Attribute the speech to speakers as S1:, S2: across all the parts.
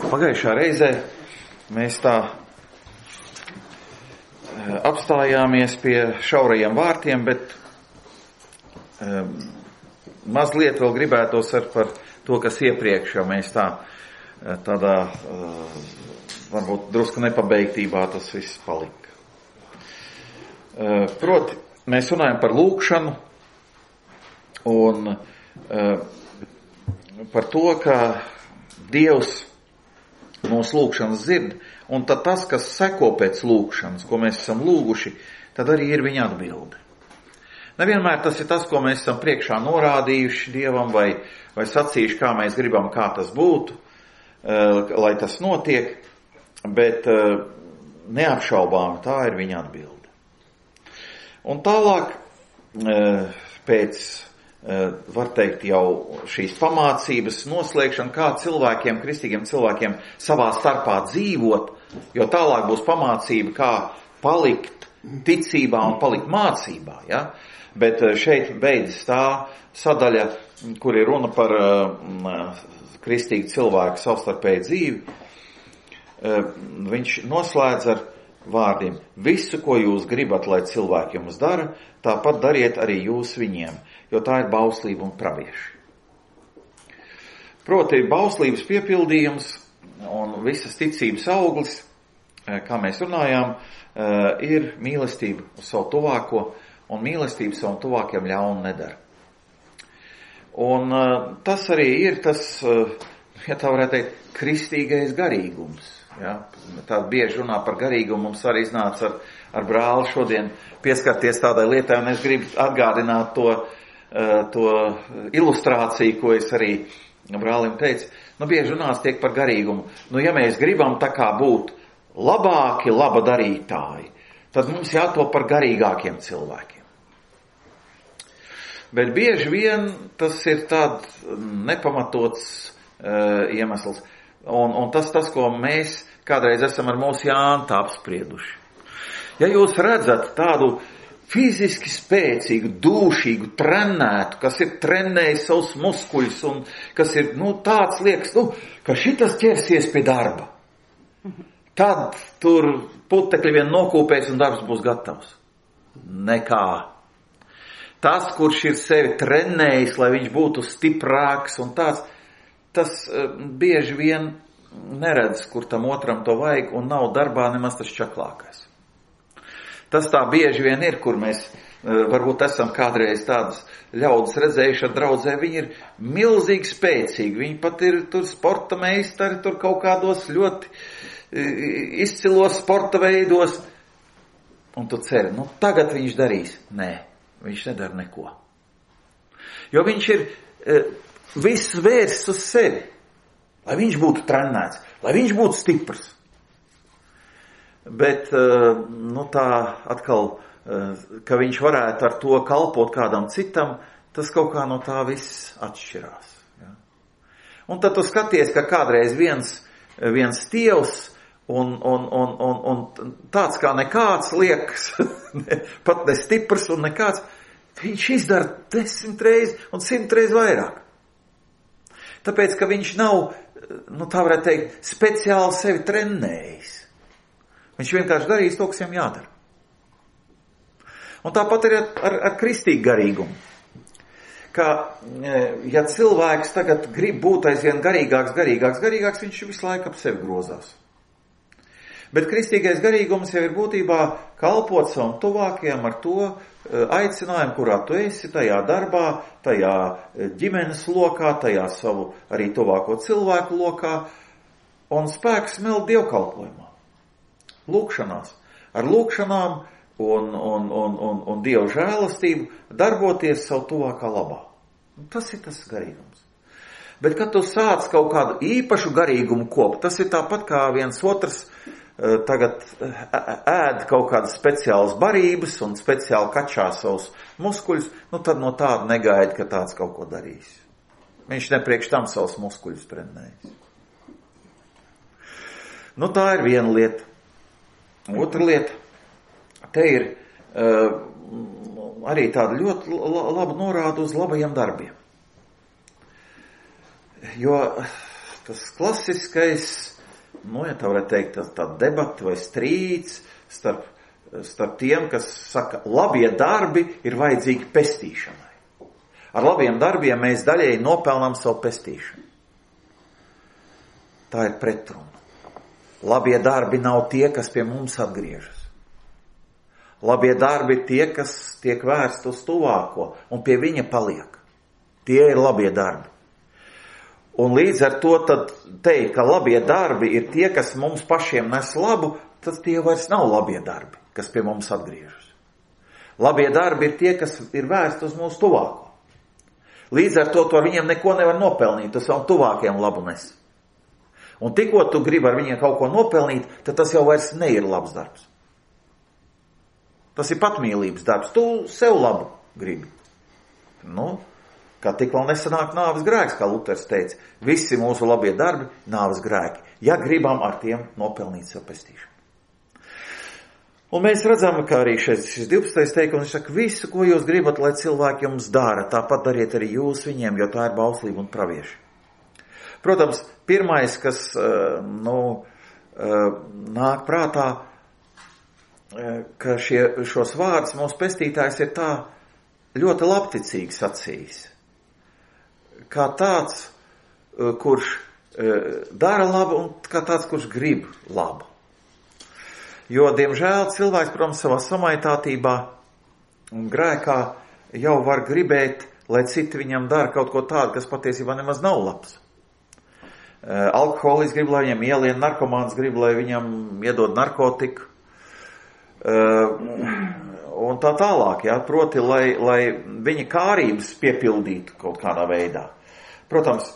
S1: Pagājušā reizē mēs tā apstājāmies pie šaurajiem vārtiem, bet mazliet vēl gribētos par to, kas iepriekš, jo mēs tādā varbūt drusku nepabeigtībā tas viss palika. Proti, mēs runājam par lūgšanu un par to, ka Dievs mūsu lūgšanas dzird, un tad tas, kas seko pēc lūgšanas, ko mēs esam lūguši, tad arī ir viņa atbilde. Nevienmēr tas ir tas, ko mēs esam priekšā norādījuši Dievam vai sacījuši, kā mēs gribam, kā tas būtu, lai tas notiek, bet neapšaubām tā ir viņa atbilde. Un tālāk pēc, var teikt, jau šīs pamācības noslēgšana, kā cilvēkiem, kristīgiem cilvēkiem savā starpā dzīvot, jo tālāk būs pamācība, kā palikt ticībā un palikt mācībā, ja? Bet šeit beidzas tā sadaļa, kur ir runa par kristīgu cilvēku savstarpēju dzīvi. Viņš noslēdz ar vārdiem: visu, ko jūs gribat, lai cilvēki jums dara, tāpat dariet arī jūs viņiem, jo tā ir bauslība un pravieši. Proti, bauslības piepildījums un visas ticības auglis, kā mēs runājām, ir mīlestība uz savu tuvāko, un mīlestība savam tuvākiem ļaunu nedara. Un tas arī ir tas, ja tā varētu teikt, kristīgais garīgums. Ja? Tā bieži runā par garīgumu, mums arī iznāca ar brāli šodien pieskarties tādai lietai, un es gribu atgādināt to ilustrāciju, ko es arī brālim teicu. Bieži runās tiek par garīgumu. Ja mēs gribam tā kā būt labāki, laba darītāji, tad mums jātop par garīgākiem cilvēkiem. Bet bieži vien tas ir tāds nepamatots iemesls. Un tas, ko mēs kādreiz esam ar mūsu Jāntu apsprieduši. Ja jūs redzat tādu fiziski spēcīgu, dūšīgu, trenētu, kas ir trenējis savus muskuļus un kas ir, tāds liekas, ka šitas ķersies pie darba. Tad tur putekļi vien nokūpēs un darbs būs gatavs. Nekā. Tas, kurš ir sevi trenējis, lai viņš būtu stiprāks un tāds, tas bieži vien neredz, kur tam otram to vajag, un nav darbā nemaz tas čaklākais. Tas tā bieži vien ir, kur mēs varbūt esam kādreiz tādas ļaudis redzējuši ar draudzē, viņi ir milzīgi spēcīgi, viņi pat ir tur sporta meistari, tur kaut kādos ļoti izcilos sporta veidos, un tu ceri, tagad viņš darīs. Nē, viņš nedara neko. Jo viņš ir viss vērsts uz sevi, lai viņš būtu trenēts, lai viņš būtu stiprs. Bet, tā atkal, ka viņš varētu ar to kalpot kādam citam, tas kaut kā no tā viss atšķirās. Ja? Un tad tu skaties, ka kādreiz viens tievs un tāds kā nekāds liekas, pat ne stiprs un nekāds, viņš izdara 10 reizes un 100 reizes vairāk. Tāpēc, ka viņš nav, tā varētu teikt, speciāli sevi trenējis. Viņš vienkārši darīs to, kas viņam jādara. Un tāpat ir ar kristīgu garīgumu. Ka, ja cilvēks tagad grib būt aizvien garīgāks, viņš visu laiku ap sevi grozās. Bet kristīgais garīgums jau ir būtībā kalpot savam tuvākajam ar to aicinājumu, kurā tu esi, tajā darbā, tajā ģimenes lokā, tajā savu arī tuvāko cilvēku lokā, un spēks smelt dievkalpojumā. Lūkšanās. Ar lūkšanām un Dievu žēlastību darboties savu tuvākā labā. Tas ir tas garīgums. Bet, kad tu sāc kaut kādu īpašu garīgumu kopt, tas ir tāpat kā viens otrs tagad ēd kaut kādas speciālas barības un speciāli kačā savus muskuļus, tad no tāda negaida, ka tāds kaut ko darīs. Viņš nepriekš tam savus muskuļus trenējis. Tā ir viena lieta. Otra lieta, te ir arī tāda ļoti laba norāda uz labajiem darbiem. Jo tas klasiskais ja tā varētu teikt, tā debata vai strīds starp tiem, kas saka, labie darbi ir vajadzīgi pestīšanai. Ar labiem darbiem mēs daļēji nopelnām savu pestīšanu. Tā ir pretruna. Labie darbi nav tie, kas pie mums atgriežas. Labie darbi ir tie, kas tiek vērsti uz tuvāko un pie viņa paliek. Tie ir labie darbi. Un līdz ar to tad teikt, ka labie darbi ir tie, kas mums pašiem nes labu, tad tie vairs nav labie darbi, kas pie mums atgriežas. Labie darbi ir tie, kas ir vērsti uz mūsu tuvāko. Līdz ar to ar viņiem neko nevar nopelnīt, tas savam tuvākiem labu nes. Un tikko tu gribi ar viņiem kaut ko nopelnīt, tad tas jau vairs neir labs darbs. Tas ir patmīlības darbs, tu sev labu gribi. Kā tik vēl nesanāk nāves grēks, kā Luters teica, visi mūsu labie darbi nāves grēki, ja gribam ar tiem nopelnīt sev pestīšanu. Un mēs redzam, ka arī šis 12. teikums, viņš saka, visu, ko jūs gribat, lai cilvēki jums dara, tāpat dariet arī jūs viņiem, jo tā ir bauslība un pravieši. Protams, pirmais, kas nāk prātā, ka šos vārdus mūsu pestītājs ir tā ļoti labticīgi sacījis. Kā tāds, kurš dara labu un kā tāds, kurš grib labu. Jo, diemžēl, cilvēks, protams, savā samaitātībā un grēkā jau var gribēt, lai citi viņam dara kaut ko tādu, kas patiesībā nemaz nav labs. Alkoholists grib, lai viņam ielien, narkomāns grib, lai viņam iedod narkotiku. Un tā tālāk, proti, lai viņa kārības piepildītu kaut kādā veidā. Protams,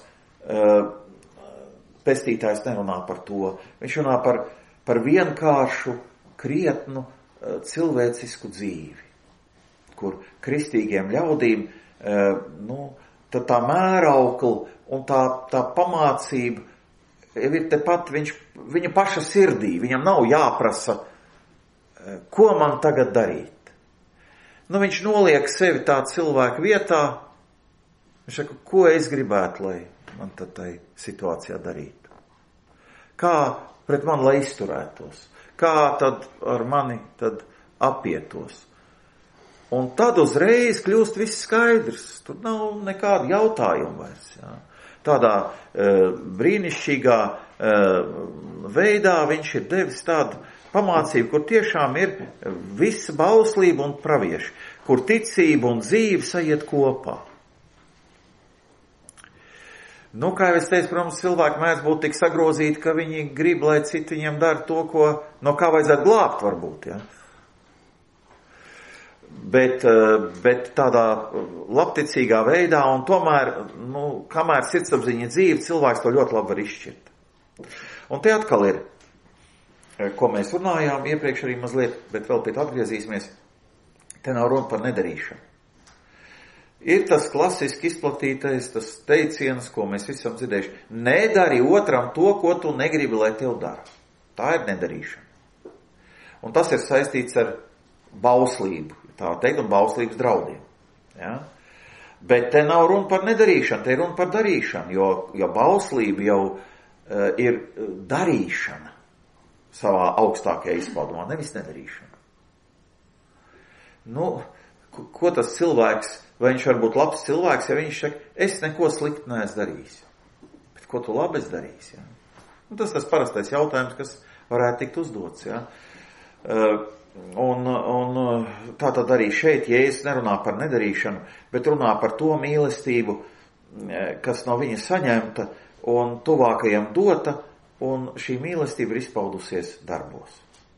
S1: pestītājs nerunā par to. Viņš runā par vienkāršu, krietnu, cilvēcisku dzīvi, kur kristīgiem ļaudīm, tad tā mēraukla un tā pamācība ir tepat viņa paša sirdī. Viņam nav jāprasa, ko man tagad darīt. Viņš noliek sevi tā cilvēku vietā, viņš saka, ko es gribētu, lai man tad tai situācijā darītu. Kā pret mani, lai izturētos. Kā tad ar mani tad apietos. Un tad uzreiz kļūst viss skaidrs. Tur nav nekāda jautājuma vairs. Tādā brīnišķīgā veidā viņš ir devis tādu pamācību, kur tiešām ir visa bauslība un pravieši, kur ticība un dzīve sajiet kopā. Kā jau es teicu, protams, cilvēki mēdz būt tik sagrozīti, ka viņi grib, lai citi viņiem dara to, no kā vajadzētu glābt varbūt, Bet tādā labticīgā veidā un tomēr, kamēr sirdsapziņa dzīve, cilvēks to ļoti labi var izšķirt. Un te atkal ir, ko mēs runājām iepriekš arī mazliet, bet vēl pie tā atgriezīsimies, te nav runa par nedarīšanu. Ir tas klasiski izplatītais, tas teiciens, ko mēs visam dzirdējuši. Nedari otram to, ko tu negribi, lai tev dara. Tā ir nedarīšana. Un tas ir saistīts ar bauslību, tā teikt, un bauslības draudiem. Bet te nav runa par nedarīšanu, te ir runa par darīšanu, jo bauslība jau ir darīšana savā augstākajā izpaudumā, nevis nedarīšana. Ko tas cilvēks, vai viņš var būt labs cilvēks, ja viņš saka, es neko sliktu neesmu darījis. Bet ko tu labi esi darījis? Tas parastais jautājums, kas varētu tikt uzdots. Un tā tad arī šeit Jēzus nerunā par nedarīšanu, bet runā par to mīlestību, kas no viņa saņemta un tuvākajam dota, un šī mīlestība ir izpaudusies darbos.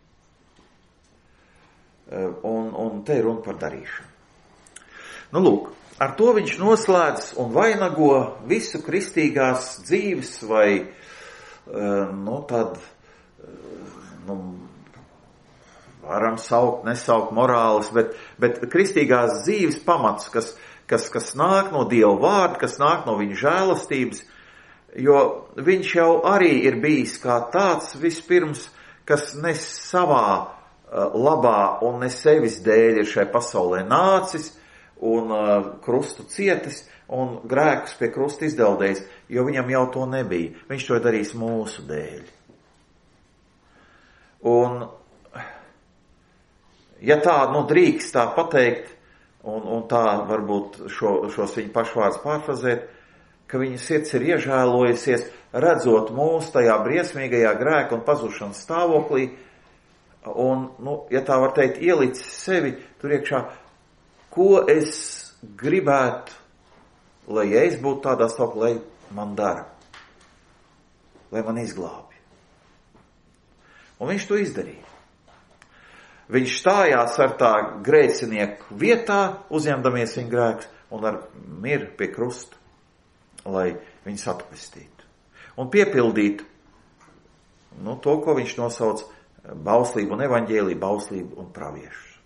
S1: Un te ir runa par darīšanu. Lūk, ar to viņš noslēdz un vainago visu kristīgās dzīves vai, varam saukt, nesaukt morāles, bet kristīgās dzīves pamats, kas nāk no Dieva vārda, kas nāk no viņa žēlastības, jo viņš jau arī ir bijis kā tāds vispirms, kas nes savā labā un ne sevis dēļ ir šai pasaulē nācis un krustu cietis un grēkus pie krusta izdeldējis, jo viņam jau to nebija. Viņš to darīs mūsu dēļ. Un, ja tā, drīkst tā pateikt, un tā varbūt šos viņa pašvārds pārfrazēt, ka viņa sirds ir iežēlojusies, redzot mūs tajā briesmīgajā grēka un pazušanas stāvoklī, un, ja tā var teikt, ielicis sevi tur iekšā, ko es gribētu, lai ja es būtu tādā stāvoklī, lai man dara, lai man izglābi. Un viņš to izdarīja. Viņš stājās ar tā grēcinieku vietā, uzņemdamies viņa grēkus, un ar miru pie krusta, lai viņus atpestītu. Un piepildītu to, ko viņš nosauc bauslību un evaņģēliju, bauslību un praviešus.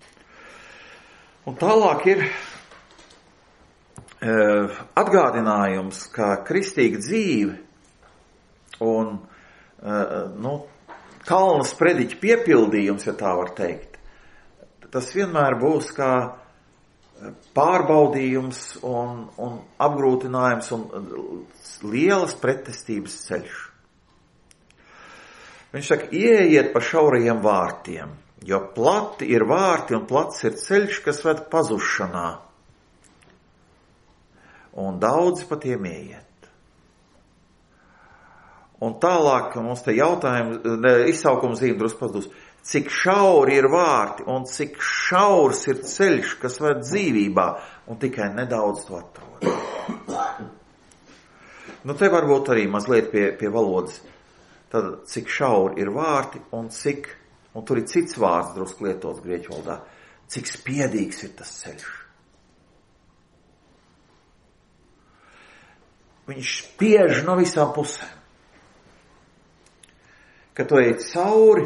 S1: Un tālāk ir atgādinājums, ka kristīga dzīve un kalna sprediķa piepildījums, ja tā var teikt, tas vienmēr būs kā pārbaudījums un apgrūtinājums un lielas pretestības ceļš. Viņš saka, ieejiet pa šaurajiem vārtiem, jo plati ir vārti un plats ir ceļš, kas ved pazušanā. Un daudzi pa tiem ieiet. Un tālāk mums te izsaukuma zīme drusku pazudus. Cik šauri ir vārti un cik šaurs ir ceļš, kas ved dzīvībā, un tikai nedaudz to atrod. Te varbūt arī mazliet pie valodas. Tad cik šauri ir vārti un tur ir cits vārds drusku lietots grieķu valodā, cik spiedīgs ir tas ceļš. Viņš spiež no visām pusēm. Ka tu ej cauri,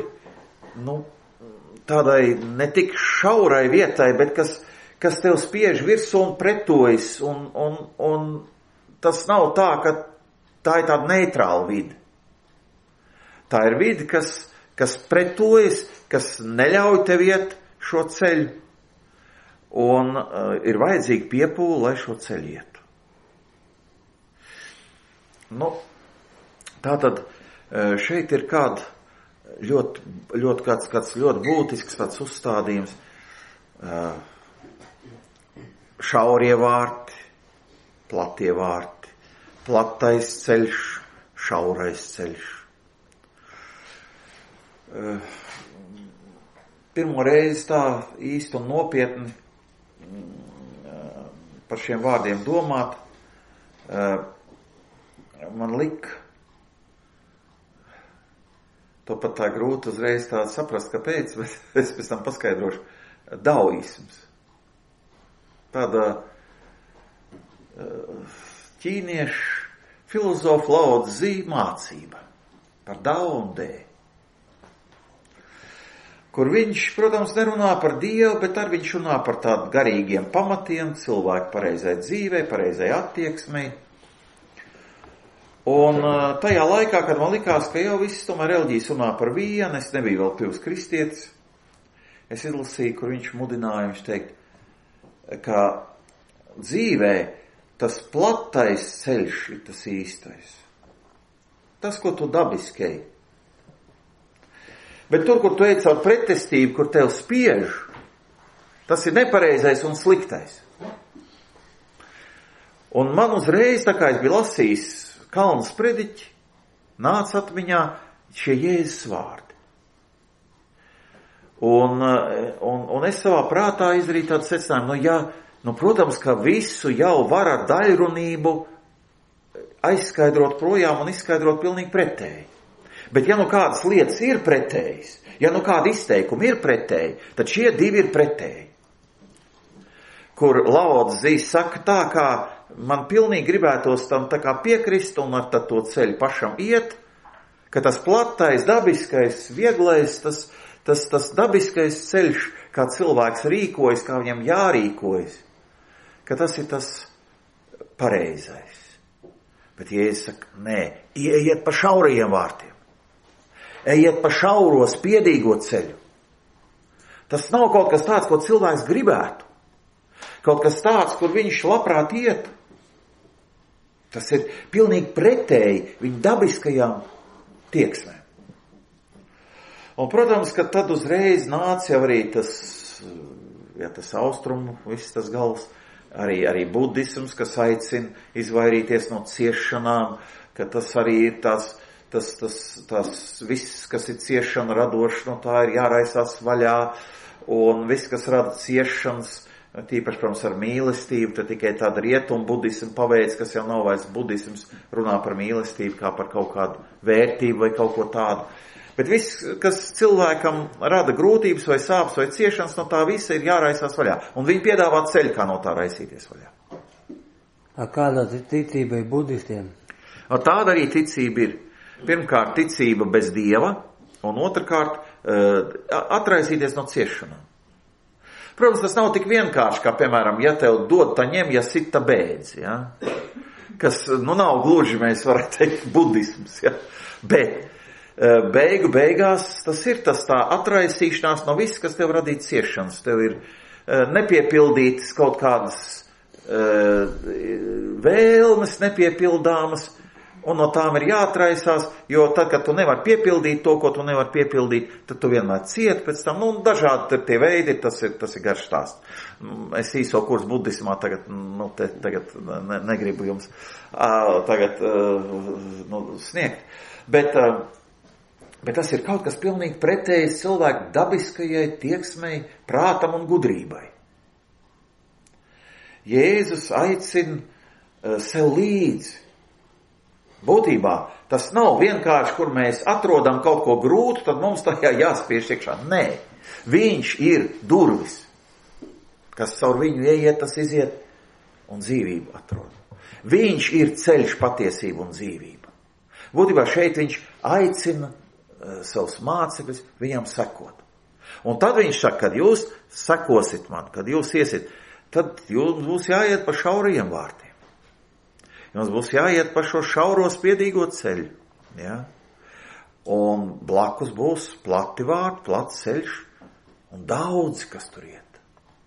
S1: tādai ne tik šaurai vietai, bet kas tev spiež virsū un pretojas, un tas nav tā, ka tā ir tāda neitrāla vide. Tā ir vide, kas pretojas, kas neļauj tev iet šo ceļu, un ir vajadzīga piepūle, lai šo ceļu ietu. Tātad šeit ir kāds ļoti būtisks tāds uzstādījums. Šaurie vārti, platie vārti, platais ceļš, šaurais ceļš. Pirmo reizi tā īsti un nopietni par šiem vārdiem domāt, man lika, to pat tā grūti uzreiz tā saprast, kāpēc, bet es pēc tam paskaidrošu, daoisms. Tāda ķīniešu filozofu Lao Tzu mācība par Dao un Dē. Kur viņš, protams, nerunā par Dievu, bet ar viņš runā par tādu garīgiem pamatiem, cilvēku pareizai dzīvei, pareizai attieksmei. Un tajā laikā, kad man likās, ka jau viss tomēr reliģijas runā par vienu, es nebiju vēl kļuvis kristietis, es izlasīju, kur viņš mudināja, viņš teikt, ka dzīvē tas platais ceļš ir tas īstais. Tas, ko tu dabiski ej. Bet tur, kur tu ej caur pretestību, kur tev spiež, tas ir nepareizais un sliktais. Un man uzreiz, tā kā es biju lasījis kalna sprediķi, nāca atmiņā šie Jēzus vārdi. Un es savā prātā izdarīju tādu secinājumu, protams, ka visu jau var ar daļrunību aizskaidrot projām un izskaidrot pilnīgi pretēji. Bet ja kādas lietas ir pretējas, ja kāda izteikuma ir pretēji, tad šie divi ir pretēji. Kur Lao Tzu saka tā, kā man pilnīgi gribētos tam tā kā piekrist un ar to ceļu pašam iet, ka tas platais, dabiskais, vieglais, tas dabiskais ceļš, kā cilvēks rīkojas, kā viņam jārīkojas, ka tas ir tas pareizais. Bet Jēzus saka, nē, ieiet pa šaurajiem vārtiem. Ejiet pa šauro, spiedīgo ceļu. Tas nav kaut kas tāds, ko cilvēks gribētu. Kaut kas tāds, kur viņš labprāt iet. Tas ir pilnīgi pretēji viņa dabiskajām tieksmēm. Un, protams, ka tad uzreiz nāca jau arī tas austrumu, viss tas gals, arī budisms, kas aicina izvairīties no ciešanām, ka tas arī ir tas viss, kas ir ciešana radošs, no tā ir jāraisās vaļā, un viss, kas rada ciešanas, tīpaši, protams, ar mīlestību, tad tikai tāda rietumu budismu paveids, kas jau nav vairs budisms, runā par mīlestību kā par kaut kādu vērtību vai kaut ko tādu. Bet viss, kas cilvēkam rada grūtības vai sāpes vai ciešanas, no tā visa ir jāraisās vaļā. Un viņi piedāvā ceļu, kā no tā raisīties vaļā.
S2: Kāda ticība ir budistiem?
S1: Tāda arī ticība ir. Pirmkārt, ticība bez Dieva, un otrkārt, atraisīties no ciešanām. Protams, tas nav tik vienkārši, kā, piemēram, ja tev dod, tā ņem, ja sit, tā beidz, ja? Kas, nav gluži, mēs varētu teikt, budisms, ja? Bet beigās tas ir tas tā atraisīšanās no viss, kas tev radīt ciešanas. Tev ir nepiepildītas kaut kādas vēlmes, nepiepildāmas, un no tām ir jāatraisās, jo tad, kad tu nevar piepildīt to, ko tu nevar piepildīt, tad tu vienmēr cieti pēc tam, dažādi tie veidi, tas ir garš stāsts. Es īso kursu budismā tagad negribu jums sniegt, bet tas ir kaut kas pilnīgi pretējs cilvēku dabiskajai tieksmei, prātam un gudrībai. Jēzus aicina sev līdzi. Būtībā tas nav vienkārši, kur mēs atrodam kaut ko grūtu, tad mums tajā jāspiež iekšā. Nē, viņš ir durvis, kas caur viņu ieiet, tas iziet un dzīvību atrod. Viņš ir ceļš, patiesība un dzīvība. Būtībā šeit viņš aicina savus mācekļus viņam sekot. Un tad viņš saka, kad jūs sekosit man, kad jūs iesiet, tad jums būs jāiet pa šaurajiem vārtiem. Jums būs jāiet pa šo šauro spiedīgo ceļu. Ja? Un blakus būs plati vārti, plats ceļš un daudzi, kas tur iet.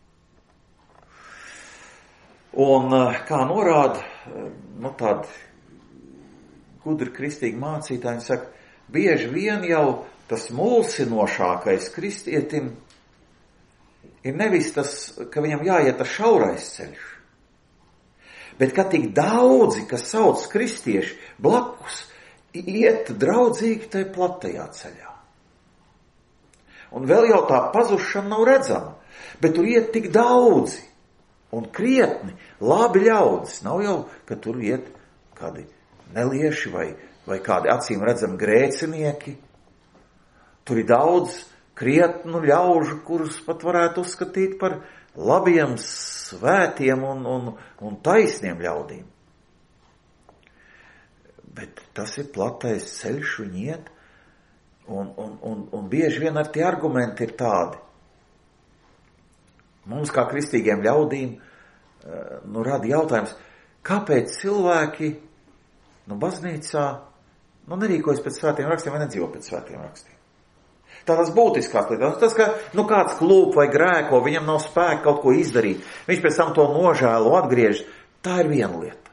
S1: Un kā norāda, tādi gudri kristīgi mācītāji saka, bieži vien jau tas mulsinošākais kristietim ir nevis tas, ka viņam jāiet tas šaurais ceļš, bet ka tik daudzi, kas sauc kristieši blakus, iet draudzīgi tai platajā ceļā. Un vēl jau tā pazušana nav redzama, bet tur iet tik daudzi un krietni labi ļaudis. Nav jau, ka tur iet kādi nelieši vai kādi acīm redzami grēcinieki. Tur ir daudz krietnu ļaužu, kurus pat varētu uzskatīt par labiem, svētiem un taisniem ļaudīm. Bet tas ir platais ceļš, viņi iet, un bieži vien ar tie argumenti ir tādi. Mums kā kristīgiem ļaudīm rada jautājums, kāpēc cilvēki baznīcā nerīkojas pēc svētiem rakstiem vai nedzīvo pēc svētiem rakstiem. Tā tas būtiskās lietas. Tas, ka kāds klūp vai grēko, viņam nav spēka kaut ko izdarīt, viņš pēc tam to nožēlo, atgriež, tā ir viena lieta.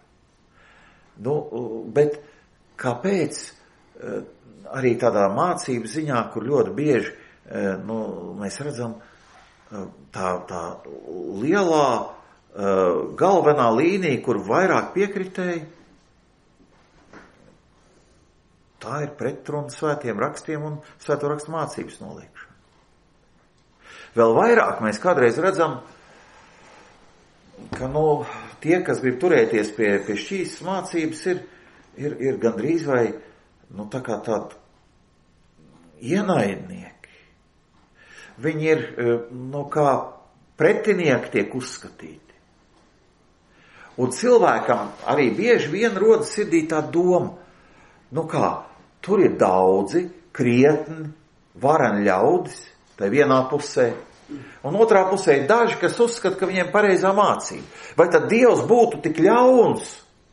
S1: Bet kāpēc arī tādā mācību ziņā, kur ļoti bieži mēs redzam tā lielā galvenā līnija, kur vairāk piekritēji, tā ir pretruna svētiem rakstiem un svēto rakstu mācības noliekšana. Vēl vairāk mēs kādreiz redzam, ka tie, kas grib turēties pie šīs mācības, ir gandrīz vai tā kā tādi ienaidnieki. Viņi ir kā pretinieki tiek uzskatīti. Un cilvēkam arī bieži vien rodas sirdī tā doma, tur ir daudzi, krietni, vareni ļaudis, tai vienā pusē, un otrā pusē ir daži, kas uzskata, ka viņiem pareizā mācība. Vai tad Dievs būtu tik ļauns,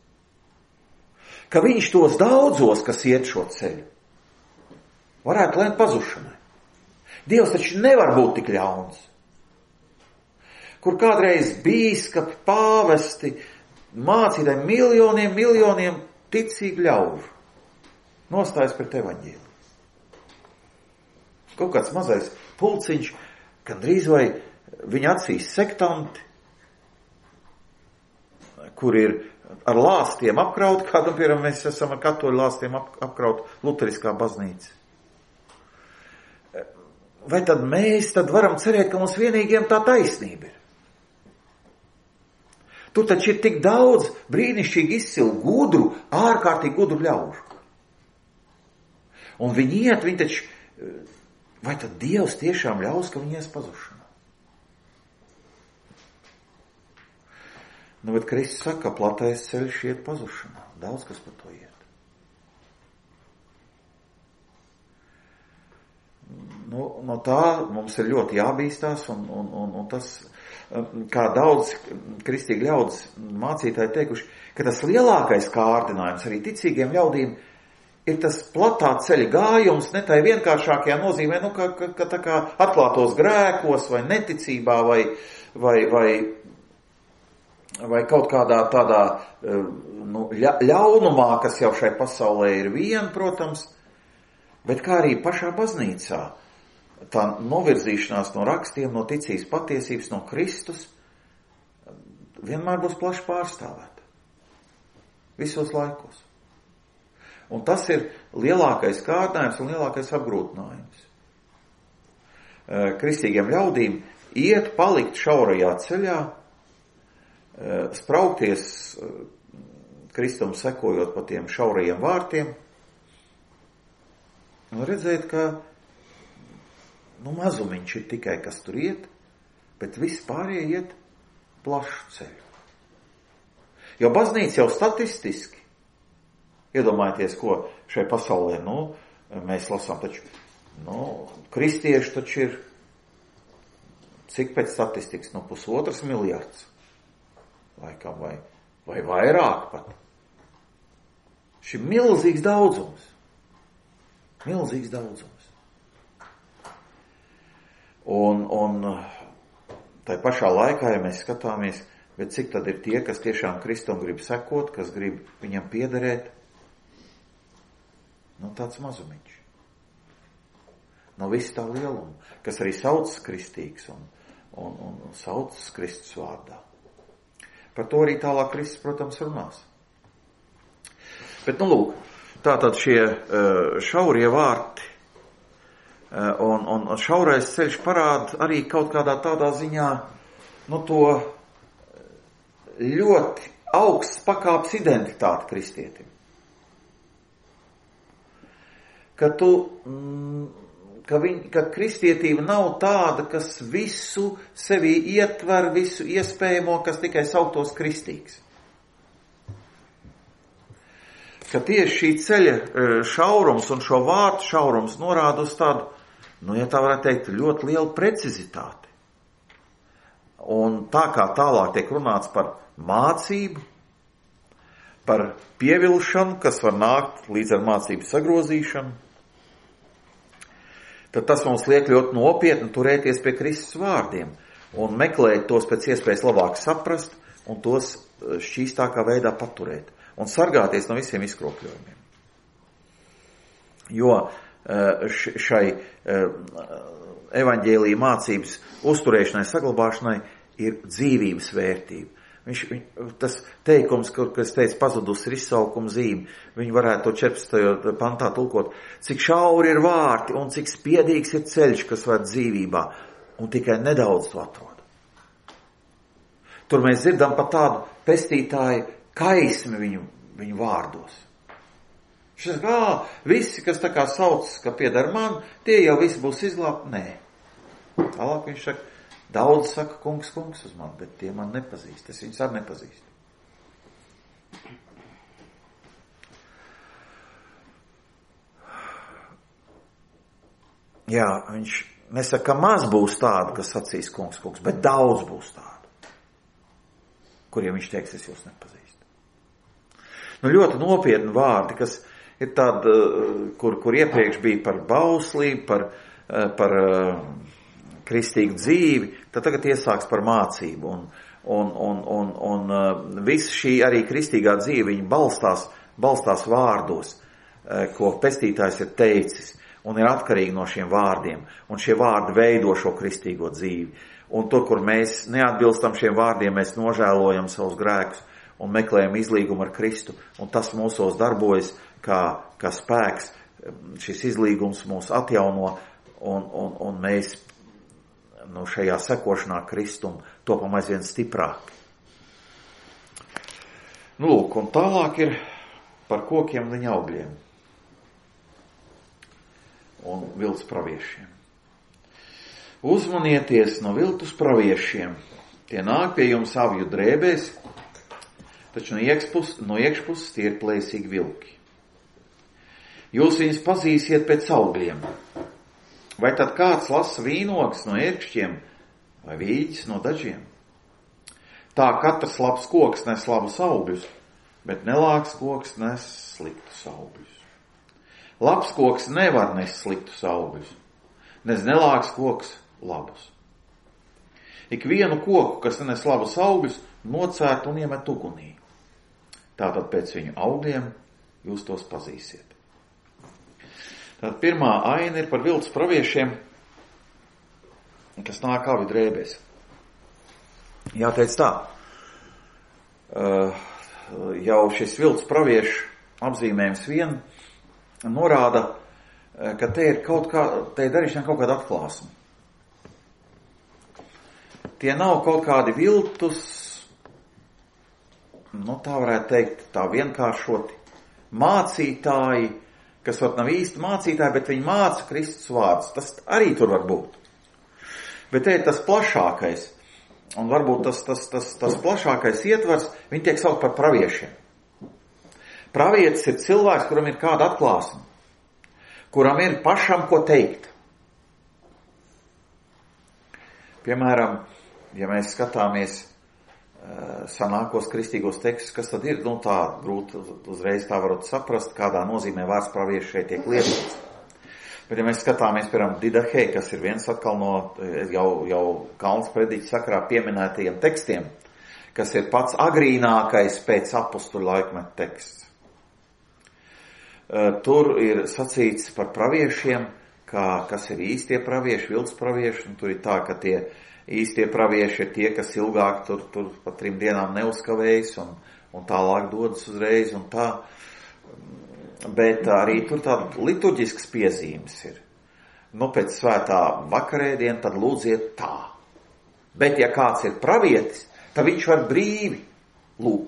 S1: ka viņš tos daudzos, kas iet šo ceļu, varētu lēmt pazušanai? Dievs taču nevar būt tik ļauns. Kur kādreiz bīskapi, pāvesti, mācītāji miljoniem ticīgu ļaužu nostājas pret evaņģēliju. kaut kāds mazais pulciņš, gandrīz vai viņa acīs sektanti, kur ir ar lāstiem apkraut, kādam, piemēram, mēs esam ar katoļu lāstiem apkraut luteriskā baznīca. Vai tad mēs varam cerēt, ka mums vienīgiem tā taisnība ir? Tur taču ir tik daudz brīnišķīgi izcilu, gudru, ārkārtīgi gudru ļaužu. Un viņi taču, vai tad Dievs tiešām ļaus, ka viņi ies pazušanā? Nu, bet Kristus saka, platais ceļš iet pazušanā. Daudz kas par to iet. No tā mums ir ļoti jābīstās, un tas, kā daudz kristīgi ļaudis mācītāji teikuši, ka tas lielākais kārdinājums arī ticīgiem ļaudīm ir tas platā ceļa gājums, ne tai vienkāršākajā nozīmē, ka tā kā atklātos grēkos vai neticībā vai kaut kādā tādā ļaunumā, kas jau šai pasaulē ir viena, protams, bet kā arī pašā baznīcā. Tā novirzīšanās no rakstiem, no ticības patiesības, no Kristus vienmēr būs plaši pārstāvēta. Visos laikos. Un tas ir lielākais kārdinājums un lielākais apgrūtinājums. Kristīgiem ļaudīm palikt šaurajā ceļā, spraukties Kristum sekojot pa tiem šaurajiem vārtiem un redzēt, ka mazumiņš ir tikai, kas tur iet, bet viss pārējie iet plašu ceļu. Jo baznīca jau statistiski, iedomājieties, ko šai pasaulē, mēs lasām taču, kristieši taču ir, cik pēc statistikas, 1,5 miljards. Laikam, vai vairāk pat. Šī milzīgs daudzums. Milzīgs daudzums. Un tai pašā laikā, ja mēs skatāmies, bet cik tad ir tie, kas tiešām Kristum grib sekot, kas grib viņam piederēt, tāds mazumiņš. Viss tā lieluma, kas arī sauc kristīgs un sauc Kristus vārdā. Par to arī tālāk Kristus, protams, runās. Bet, lūk, tātad šie šaurie vārti un šaurais ceļš parāda arī kaut kādā tādā ziņā, to ļoti augsts pakāps identitāti kristietim. Ka kristietība nav tāda, kas visu sevī ietver, visu iespējamo, kas tikai sauktos kristīgs. Ka tieši šī ceļa šaurums un šo vārtu šaurums norāda uz tādu, ja tā varētu teikt, ļoti lielu precizitāti. Un tā kā tālāk tiek runāts par mācību, par pievilšanu, kas var nākt līdz ar mācību sagrozīšanu, tad tas mums liek ļoti nopietni turēties pie Kristus vārdiem un meklēt tos pēc iespējas labāk saprast un tos šķīstākā veidā paturēt un sargāties no visiem izkropļojumiem. Jo šai evaņģēlija mācības uzturēšanai, saglabāšanai ir dzīvības vērtība. Tas teikums, kas teica, pazudus ir izsaukuma zīme, viņi varētu to 14. pantā tulkot, cik šauri ir vārti un cik spiedīgs ir ceļš, kas ved dzīvībā, un tikai nedaudz to atrod. Tur mēs dzirdam pat tādu pestītāju kaismi viņu vārdos. Šis visi, kas tā kā sauc, ka pieder man, tie jau visi būs izglābti. Nē. Tālāk viņš saka, daudz saka, kungs uz mani, bet tie man nepazīst. Es viņus arī nepazīstu. Jā, viņš nesaka, ka maz būs tādu, kas sacīs kungs, bet daudz būs tādu, kuriem viņš teiks, es jūs nepazīstu. Ļoti nopietni vārdi, kas ir tādi, kur iepriekš bija par bauslību, par kristīgu dzīvi, tad tagad iesāks par mācību. Un viss šī arī kristīgā dzīve, viņa balstās vārdos, ko pestītājs ir teicis. un ir atkarīgi no šiem vārdiem, un šie vārdi veido šo kristīgo dzīvi. Un tur, kur mēs neatbilstam šiem vārdiem, mēs nožēlojam savus grēkus un meklējam izlīgumu ar Kristu, un tas mūsos darbojas kā spēks. Šis izlīgums mūs atjauno, un mēs šajā sekošanā Kristum topam aizvien stiprāk. Lūk, un tālāk ir par kokiem viņa augļiem un viltus praviešiem. Uzmanieties no viltus praviešiem, tie nāk pie jums avju drēbēs, taču no iekšpuses tie ir plēsīgi vilki. Jūs viņus pazīsiet pēc augļiem. Vai tad kāds lasa vīnogas no ērkšķiem vai vīģis no dažiem? Tā katrs labs koks nes labus augļus, bet nelāks koks nes sliktus augļus. Labs koks nevar nest sliktus augļus, nelāks koks labus. Ikvienu koku, kas nenes labus augļus, nocērt un iemet ugunī. Tātad pēc viņu augļiem jūs tos pazīsiet. Tātad pirmā aina ir par viltus praviešiem, kas nāk avi drēbēs. Jāteic tā, jau šis viltus praviešu apzīmējums vien norāda, ka te ir darīšana kaut kāda atklāsme. Tie nav kaut kādi viltus, tā varētu teikt, tā vienkāršoti, mācītāji, kas var nav īsti mācītāji, bet viņi māca Kristus vārdus. Tas arī tur var būt. Bet te ir tas plašākais, un varbūt tas plašākais ietvars, viņi tiek saukt par praviešiem. Pravietis ir cilvēks, kuram ir kāda atklāsme, kuram ir pašam ko teikt. Piemēram, ja mēs skatāmies sanākos kristīgos tekstus, kas tad ir, tā grūti uzreiz tā varat saprast, kādā nozīmē vārds pravieši šeit tiek lietots. Bet ja mēs skatāmies, piemēram, Didahei, kas ir viens atkal no jau Kalns prediķa sakarā pieminētajiem tekstiem, kas ir pats agrīnākais pēc apustuļu laikmeta teksts. Tur ir sacīts par praviešiem, kas ir īstie pravieši, viltus pravieši, un tur ir tā, ka tie īstie pravieši ir tie, kas ilgāk tur pa 3 dienām neuzkavējas un tālāk dodas uzreiz un tā. Bet arī tur tāda liturģisks piezīmes ir. Pēc svētā vakarēdiena tad lūdziet tā. Bet ja kāds ir pravietis, tad viņš var brīvi lūgt.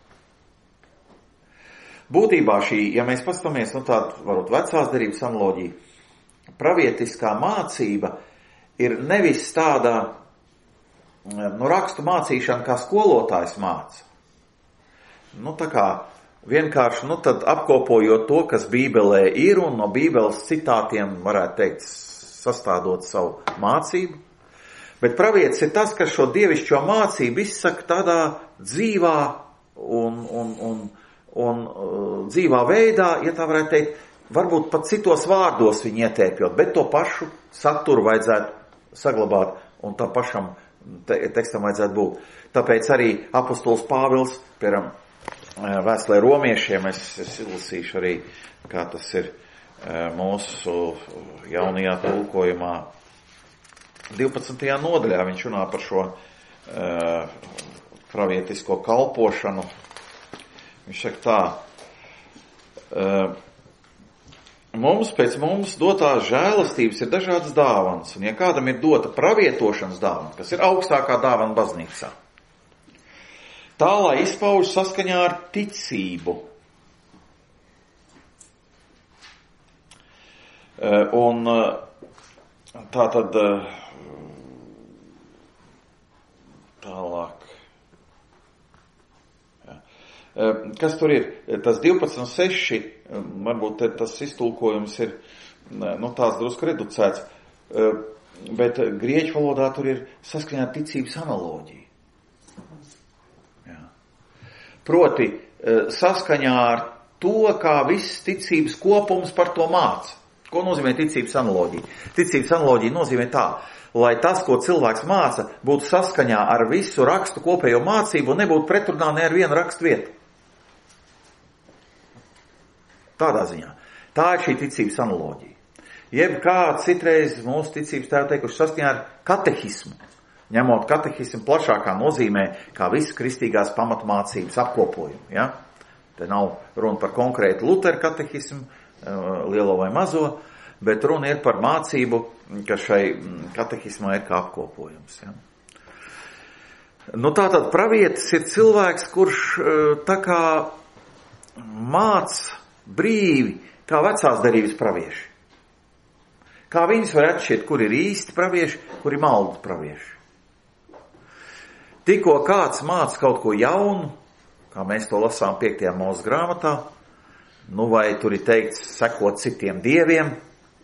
S1: Būtībā šī, ja mēs paskatāmies, tāda varbūt vecās derības analoģija, pravietiskā mācība ir nevis tāda rakstu mācīšana, kā skolotājs māca. Tā kā vienkārši, tad apkopojot to, kas Bībelē ir, un no Bībeles citātiem, varētu teikt, sastādot savu mācību. Bet pravietis ir tas, kas šo dievišķo mācību izsaka tādā dzīvā un dzīvā veidā, ja tā varētu teikt, varbūt pat citos vārdos viņu ietērpjot, bet to pašu saturu vajadzētu saglabāt un tā pašam tekstam vajadzētu būt. Tāpēc arī apostols Pāvils, piemēram, vēstulē romiešiem, es izlasīšu arī, kā tas ir mūsu jaunajā tulkojumā 12. nodaļā, viņš runā par šo pravietisko kalpošanu. Viņš saka tā, pēc mums dotās žēlastības ir dažādas dāvanas, un ja kādam ir dota pravietošanas dāvana, kas ir augstākā dāvana baznīcā, tā, lai izpauž saskaņā ar ticību. Un tā tad tālāk. Kas tur ir? Tas 12.6, varbūt tas iztulkojums ir, tās drusku reducēts, bet grieķu valodā tur ir saskaņā ticības analoģija. Jā. Proti, saskaņā ar to, kā viss ticības kopums par to māca. Ko nozīmē ticības analoģija? Ticības analoģija nozīmē tā, lai tas, ko cilvēks māca, būtu saskaņā ar visu rakstu kopējo mācību un nebūtu pretrunā ne ar vienu rakstu vietu. Tādā ziņā. Tā ir šī ticības analoģija. jeb kā citreiz mūsu ticības tēvi teikuši saskaņā ar katehismu. Ņemot katehismu plašākā nozīmē, kā visas kristīgās pamatmācības apkopojumu. Ja? Te nav runa par konkrētu Lutera katehismu, lielo vai mazo, bet runa ir par mācību, ka šai katehismā ir kā apkopojums. Ja? Nu tātad pravietis ir cilvēks, kurš tā kā māc brīvi, kā vecās derības pravieši. Kā viņus var atšķirt, kur ir īsti pravieši, kur ir maldu pravieši. Tikko kāds māc kaut ko jaunu, kā mēs to lasām 5. Mūzes grāmatā, nu vai tur ir teikts sekot citiem dieviem,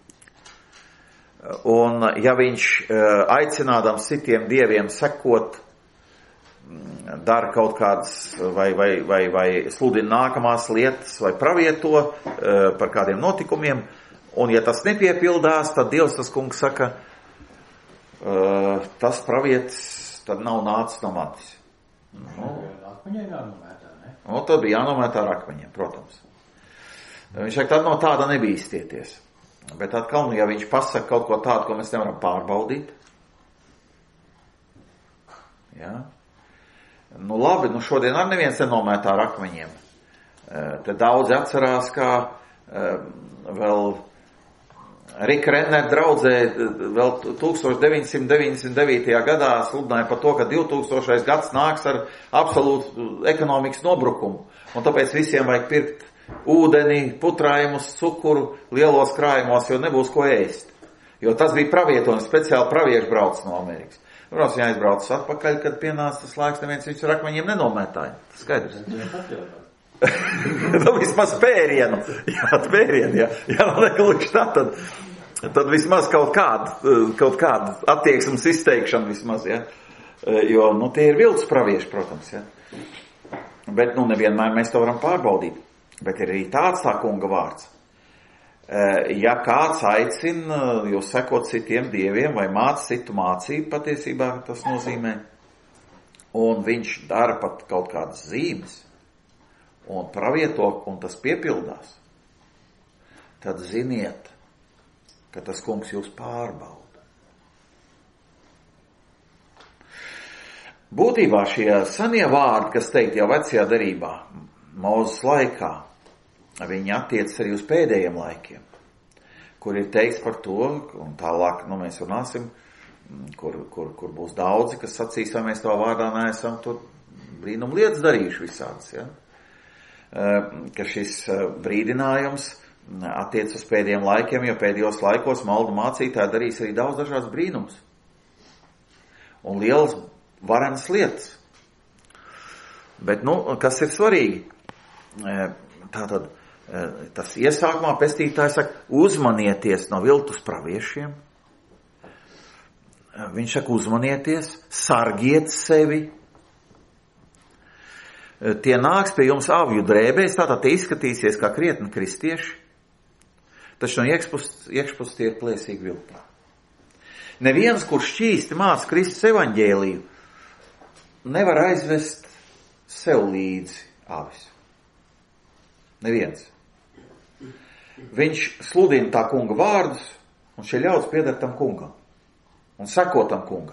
S1: un ja viņš aicinādams citiem dieviem sekot, dara kaut kādas vai sludina nākamās lietas, vai pravieto par kādiem notikumiem, un ja tas nepiepildās, tad Dievs tas kungs saka, tas pravietis tad nav nācis no manis.
S3: Akmeņiem jānomētā, ne?
S1: Nu, tad bija jānomētā ar akmeņiem, protams. Viņš saka, tad no tāda nebīstieties. Bet atkal, ja viņš pasaka kaut ko tādu, ko mēs nevaram pārbaudīt, jā. Nu labi, nu šodien arī neviens nenomētā ar akmeņiem. Te daudzi atcerās, kā vēl Rika Renner draudzē vēl 1999. gadā sludināja par to, ka 2000. gads nāks ar absolūtu ekonomikas nobrukumu. Un tāpēc visiem vajag pirkt ūdeni, putrājumus, cukuru lielos krājumos, jo nebūs ko ēst. Jo tas bija pravietojums, speciāli pravieši brauc no Amerikas. Protams, viņa aizbraucas atpakaļ, kad pienāca tas laiks, neviens viņus ar akmeņiem nenomētāja. Tas skaidrs. Nu, vismaz pērienu. Jā, pērienu, jā. Jā, nu negluži tā, tad vismaz kaut kādu attieksmes izteikšanu vismaz, jā. Jo, nu, tie ir viltus pravieši, protams, jā. Bet, nu, nevienmēr mēs to varam pārbaudīt. Bet ir arī tāds tā kunga vārds. Ja kāds aicina jūs sekot citiem dieviem vai māca citu mācību, patiesībā tas nozīmē, un viņš dara pat kaut kādas zīmes, un pravieto, un tas piepildās, tad ziniet, ka tas kungs jūs pārbauda. Būtībā šie senie vārdi, kas teikt jau vecajā derībā, Mūzes laikā, viņi attiecas arī uz pēdējiem laikiem, kur ir teikts par to, un tālāk, nu, mēs runāsim, kur būs daudzi, kas sacīs, vai mēs to vārdā neesam tur brīnum lietas darījuši visādas, ja? Ka šis brīdinājums attiec uz pēdējiem laikiem, jo pēdējos laikos maldu mācītāji darīs arī daudz dažādas brīnums. Un lielas varenas lietas. Bet, nu, kas ir svarīgi? Tātad, tas iesākumā pestītājs saka, uzmanieties no viltus praviešiem. Viņš saka, uzmanieties, sargiet sevi. Tie nāks pie jums avju drēbēs, tātad tie izskatīsies kā krietni kristieši, taču no iekšpus tie ir plēsīgi viltā. Neviens, kurš šķīsti māca Kristus evaņģēliju, nevar aizvest sev līdzi avis. Neviens. Viņš sludina tā kunga vārdus, un šie ļaudis pieder tam kungam, un seko tam kungam.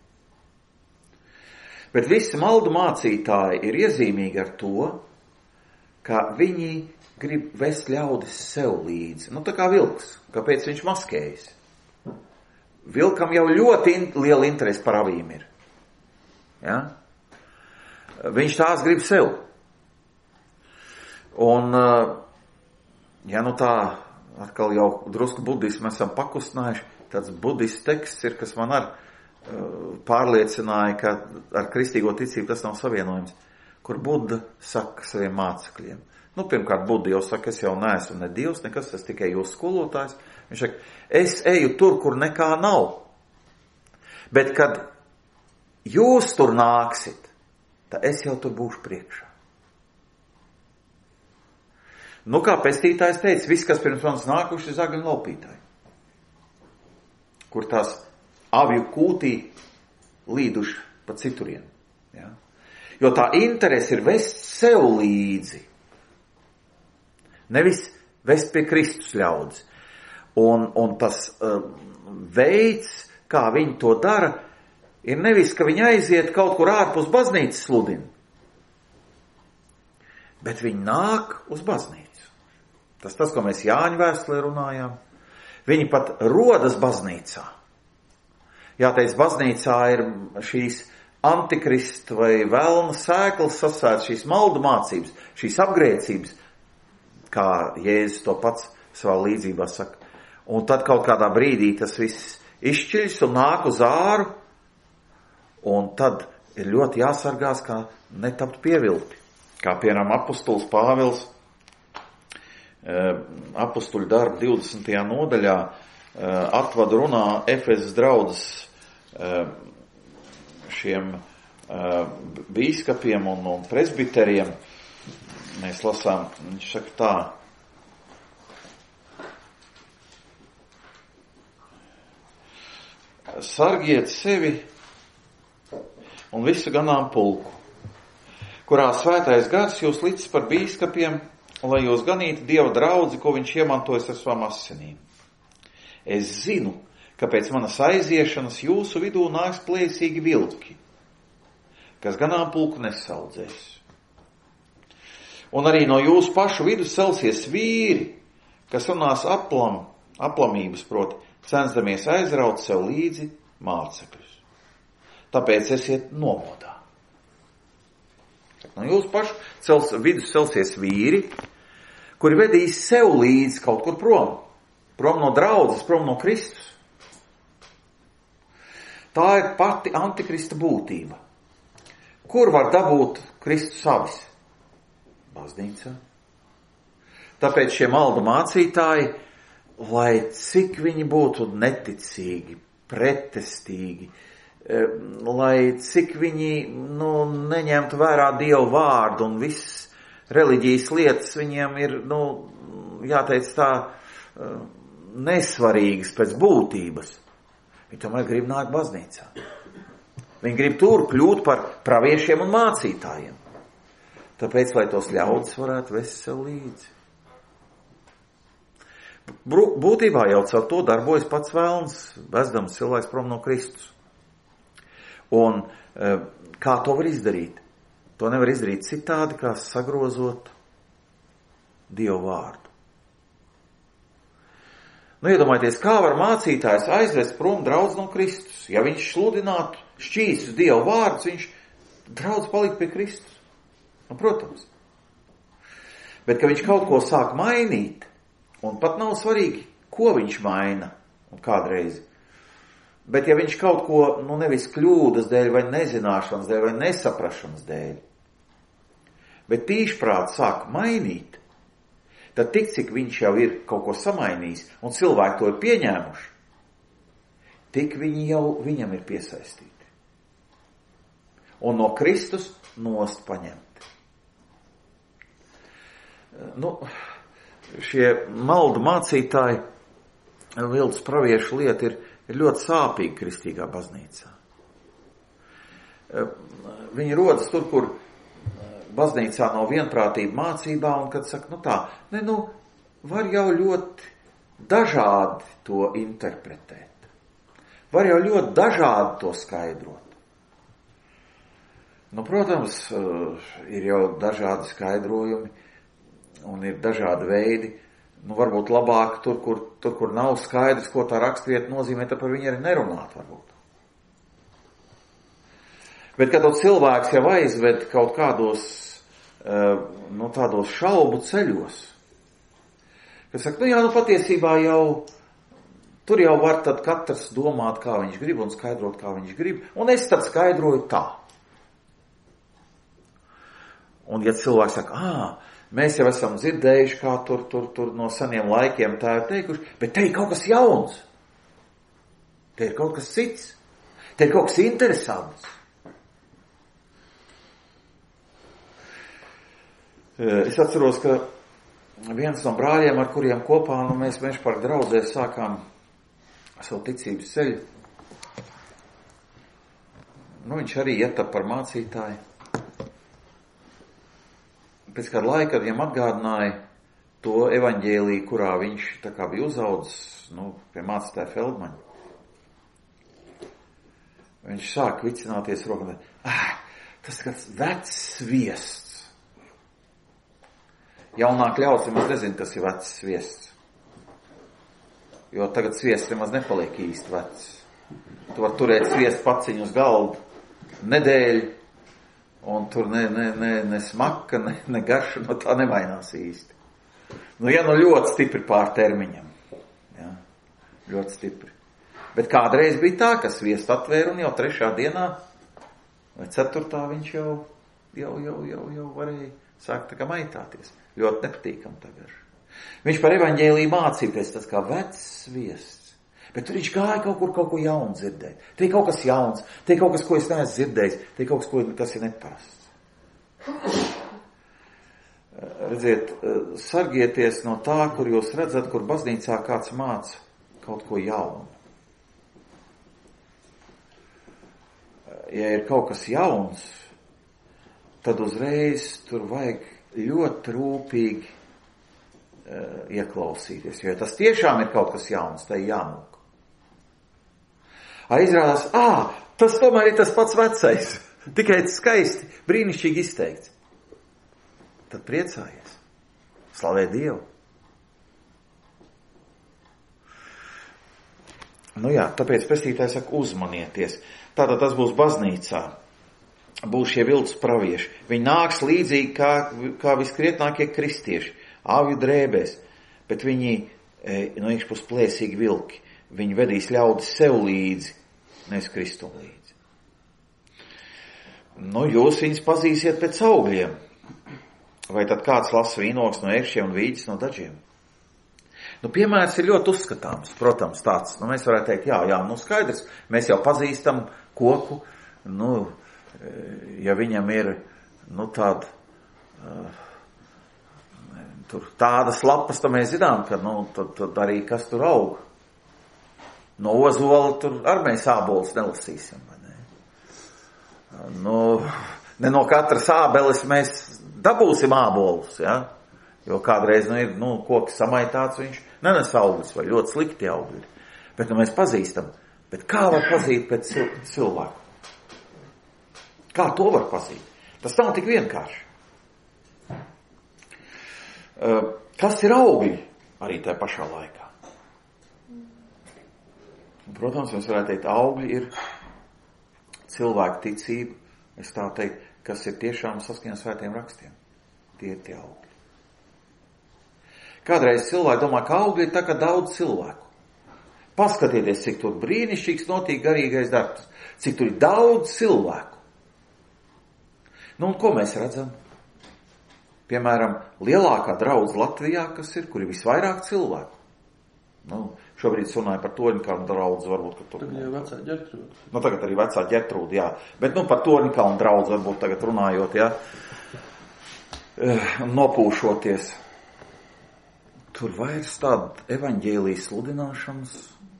S1: Bet visi maldu mācītāji ir iezīmīgi ar to, ka viņi grib vest ļaudis sev līdzi. Nu, tā kā vilks, kāpēc viņš maskējas. Vilkam jau ļoti liela interese par avīm ir. Ja? Viņš tās grib sev. Un, ja nu tā, atkal jau drusku budismu esam pakustinājuši, tāds budistu teksts ir, kas man ar pārliecināja, ka ar kristīgo ticību tas nav savienojums, kur Buda saka saviem mācekļiem. Nu, pirmkārt, Buda jau saka, es jau neesmu ne Dievs, nekas, es tikai jūsu skolotājs. Viņš saka, es eju tur, kur nekā nav. Bet, kad jūs tur nāksit, tad es jau tur būšu priekšā. Nu, kā pestītājs teica, viss, kas pirms manis nākuši, ir zagļu laupītāji. Kur tās avju kūtī līduši pa citurien. Ja? Jo tā interese ir vest sev līdzi. Nevis vest pie Kristus ļaudis. Un tas veids, kā viņi to dara, ir nevis, ka viņi aiziet kaut kur ārpus baznīcas sludina, bet viņi nāk uz baznīcu. Tas, ko mēs Jāņa vēstulē runājām. Viņi pat rodas baznīcā. Jāteic, baznīcā ir šīs antikrista vai velna sēklas sasētas, šīs maldu mācības, šīs apgrēcības, kā Jēzus to pats savā līdzībā saka. Un tad kaut kādā brīdī tas viss izšķiļas un nāk uz āru, un tad ir ļoti jāsargās, kā netapt pievilti. Kā piemēram apostols Pāvils apostuļu darbu 20. nodaļā atvadu runā Efezas draudzes šiem bīskapiem un presbiteriem. Mēs lasām, viņš saka tā. Sargiet sevi un visu ganām pulku, kurā svētais gars jūs licis par bīskapiem, lai jūs ganītu Dieva draudzi, ko viņš iemantojas ar savām asinīm. Es zinu, ka pēc manas aiziešanas jūsu vidū nāks plēsīgi vilki, kas ganāmpulku nesaudzēs. Un arī no jūsu pašu vidus celsies vīri, kas runās aplamības, proti, censdamies aizraut sev līdzi mācekļus. Tāpēc esiet nomodā. No jūsu pašu vidus celsies vīri, kuri vedīs sev līdzi kaut kur prom no draudzes, prom no Kristus. Tā ir pati antikrista būtība. Kur var dabūt Kristus savis? Baznīcā. Tāpēc šie maldu mācītāji, lai cik viņi būtu neticīgi, pretestīgi, lai cik viņi neņemtu vērā Dievu vārdu un viss reliģijas lietas viņiem ir, jāteic tā, nesvarīgas pēc būtības. Viņi tomēr grib nākt baznīcā. Viņi grib tur kļūt par praviešiem un mācītājiem. Tāpēc, lai tos ļaudis varētu vest sev līdzi. Būtībā jau caur to darbojas pats velns, vesdams cilvēks prom no Kristus. Un kā to var izdarīt? To nevar izdarīt citādi, kā sagrozot Dievu vārdu. Iedomājieties, kā var mācītājs aizvest prom draudzi no Kristus. Ja viņš sludinātu šķīstus Dievu vārdus, viņš draudz palikt pie Kristus. Protams. Bet, ka viņš kaut ko sāk mainīt, un pat nav svarīgi, ko viņš maina un kādreiz. Bet ja viņš kaut ko, nevis kļūdas dēļ, vai nezināšanas dēļ, vai nesaprašanas dēļ, bet tīšprāt sāk mainīt, tad tik, cik viņš jau ir kaut ko samainījis, un cilvēki to ir pieņēmuši, tik viņi jau viņam ir piesaistīti. Un no Kristus nost paņemti. Šie maldu mācītāji, viltus praviešu lieta ir ļoti sāpīga kristīgā baznīcā. Viņi rodas tur, kur baznīcā nav vienprātība mācībā, un kad saka, var jau ļoti dažādi to interpretēt. Var jau ļoti dažādi to skaidrot. Protams, ir jau dažādi skaidrojumi, un ir dažādi veidi. Varbūt labāk tur, kur nav skaidrs, ko tā rakstvieta nozīmē, tad par viņu arī nerunāt varbūt. Bet, kad cilvēks jau aizved kaut kādos, tādos šaubu ceļos, kad saka, patiesībā jau, tur jau var tad katrs domāt, kā viņš grib un skaidrot, kā viņš grib, un es tad skaidroju tā. Un ja cilvēks saka, mēs jau esam dzirdējuši, kā tur no seniem laikiem tā ir teikuši, bet te ir kaut kas jauns. Te ir kaut kas cits. Te ir kaut kas interesants. Es atceros, ka viens no brāļiem, ar kuriem kopā mēs Mežparka draudzē sākām savu ticības ceļu, viņš arī ietapa par mācītāju. Pēc kāda laika, kad viņam atgādināja to evaņģēliju, kurā viņš tā kā bija uzaudzis, pie mācītāja Feldmaņa. Viņš sāk vicināties rokā. Tas kāds vecs sviests. Jaunāk ļaudis nemaz nezina, kas ir vecs sviests. Jo tagad sviests nemaz nepaliek īsti vecs. Tu var turēt sviestu paciņu uz galdu nedēļu, un tur ne smaka, ne garša no tā nemainās īsti. Ļoti stipri pār termiņam. Ja? Ļoti stipri. Bet kādreiz bija tā, ka sviestu atvēra un jau 3. dienā vai 4. viņš jau varēja sākt tā kā maitāties. Ļoti nepatīkam tagad. Viņš par evaņģēliju mācīties, tas kā vecs sviests. Bet tur viņš gāja kaut ko jaunu dzirdēt. Te ir kaut kas jauns, te ir kaut kas, ko es neesmu dzirdējis, te ir kaut kas, kas ir neparasts. Redziet, sargieties no tā, kur jūs redzat, kur baznīcā kāds māca kaut ko jaunu. Ja ir kaut kas jauns, tad uzreiz tur vajag ļoti rūpīgi ieklausīties. Jo tas tiešām ir kaut kas jauns, tai jāmūk. Izrādās, tas tomēr ir tas pats vecais. Tikai skaisti, brīnišķīgi izteikts. Tad priecājies. Slavē Dievu. Tāpēc pestītājs saka, uzmanieties. Tātad tas būs baznīcā. Būs šie viltus pravieši. Viņi nāks līdzīgi kā viskrietnākie kristieši. Avju drēbēs. Bet viņi no iekšpus plēsīgi vilki. Viņi vedīs ļaudis sev līdzi, nevis Kristum līdzi. Jūs viņus pazīsiet pēc augļiem. Vai tad kāds lasa vīnogs no ērkšķiem un vīģis no dažiem? Piemērs ir ļoti uzskatāms, protams, tāds. Mēs varētu teikt, jā, skaidrs, mēs jau pazīstam koku, ja viņam ir, tāda, tur tādas lapas, tad mēs zinām, ka, tad arī kas tur aug. No ozola tur arī mēs ābolus nelasīsim, vai ne? Ne no katras ābeles mēs dabūsim ābolus, ja? Jo kādreiz, ir, koks samaitāts, viņš nenes augļus, vai ļoti slikti augļi. Bet, mēs pazīstam. Bet kā var pazīt pēc cilvēku? Kā to var pazīt? Tas nav tik vienkārši. Kas ir augļi arī tajā pašā laikā? Protams, mēs varētu teikt, augļi ir cilvēku ticība, es tā teikt, kas ir tiešām saskaņā svētiem rakstiem. Tie ir tie augļi. Kādreiz cilvēki domā, ka augļi ir tā kā daudz cilvēku. Paskatieties, cik tur brīnišķīgs notiek garīgais darbs, cik tur ir daudz cilvēku. Un ko mēs redzam? Piemēram, lielākā draudze Latvijā, kas ir, kur ir visvairāk cilvēku. Šobrīd runāju par Toņkalnu draudzi, varbūt, ka tur.
S4: Tagad jau vecā Ģertrūda.
S1: Tagad arī vecā Ģertrūda, jā. Bet, par Toņkalnu draudzi varbūt tagad runājot, jā. Nopūšoties. Tur vairs tāda evaņģēlijas sludināšanas,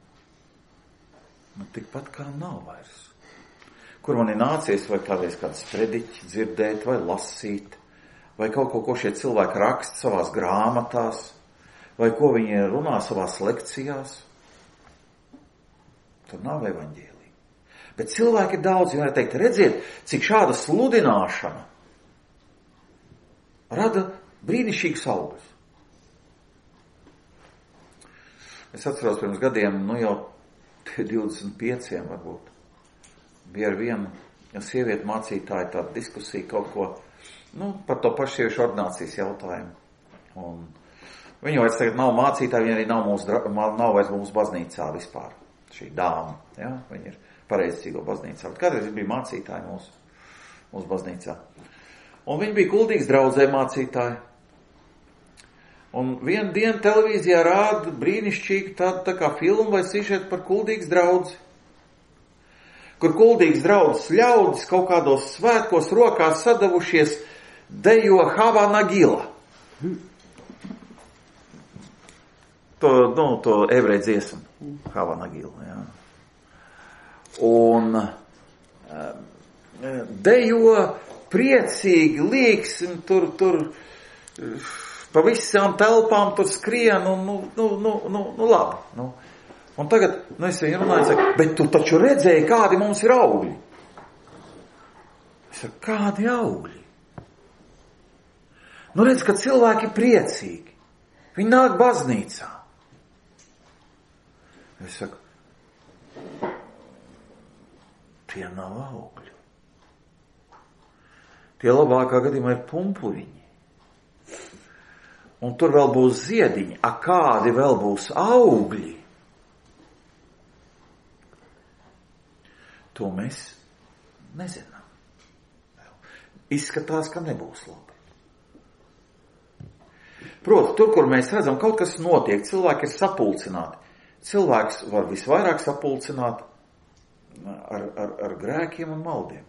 S1: tikpat kā nav vairs. Kur man ir nācies vai kādreiz kāds prediķi dzirdēt vai lasīt, vai kaut ko šie cilvēki raksta savās grāmatās, vai ko viņi runā savās lekcijās. Tur nav evaņģēlija. Bet cilvēki ir daudz, ja var teikt, redziet, cik šāda sludināšana rada brīnišķīgus augļus. Es atceros pirms gadiem, jau 25 varbūt, bija ar vienu sievieti mācītāju tāda diskusija kaut ko, par to pašu sieviešu ordinācijas jautājumu. Un viņa vairs tagad nav mācītāja, viņa arī nav vairs mūsu baznīcā vispār, šī dāma, ja? Viņa ir pareizcīgo baznīcā, bet kādreiz bija mācītāja mūsu baznīcā. Un viņa bija kuldīgas draudzē mācītāja. Un vienu dienu televīzijā rāda brīnišķīgi tā kā filmu vai sižetu par kuldīgas draudzi. Kur kuldīgas draudzes ļaudis kaut kādos svētkos rokās sadavušies dejo Hava Nagila. To ebreju dziesmu. Hava Nagila, jā. Un dejo priecīgi, līksim, tur pa visām telpām tur skrien, labi. Un tagad, es viņu runāju, saku, bet tu taču redzēji, kādi mums ir augļi. Es saku, kādi augļi? Redz, ka cilvēki ir priecīgi. Viņi nāk baznīcā. Es saku, tie nav augļi. Tie labākā gadījumā ir pumpuriņi. Un tur vēl būs ziediņi. A kādi vēl būs augļi? To mēs nezinām. Izskatās, ka nebūs labi. Proti, tur, kur mēs redzam, kaut kas notiek, cilvēki ir sapulcināti. Cilvēks var visvairāk sapulcināt ar grēkiem un maldiem.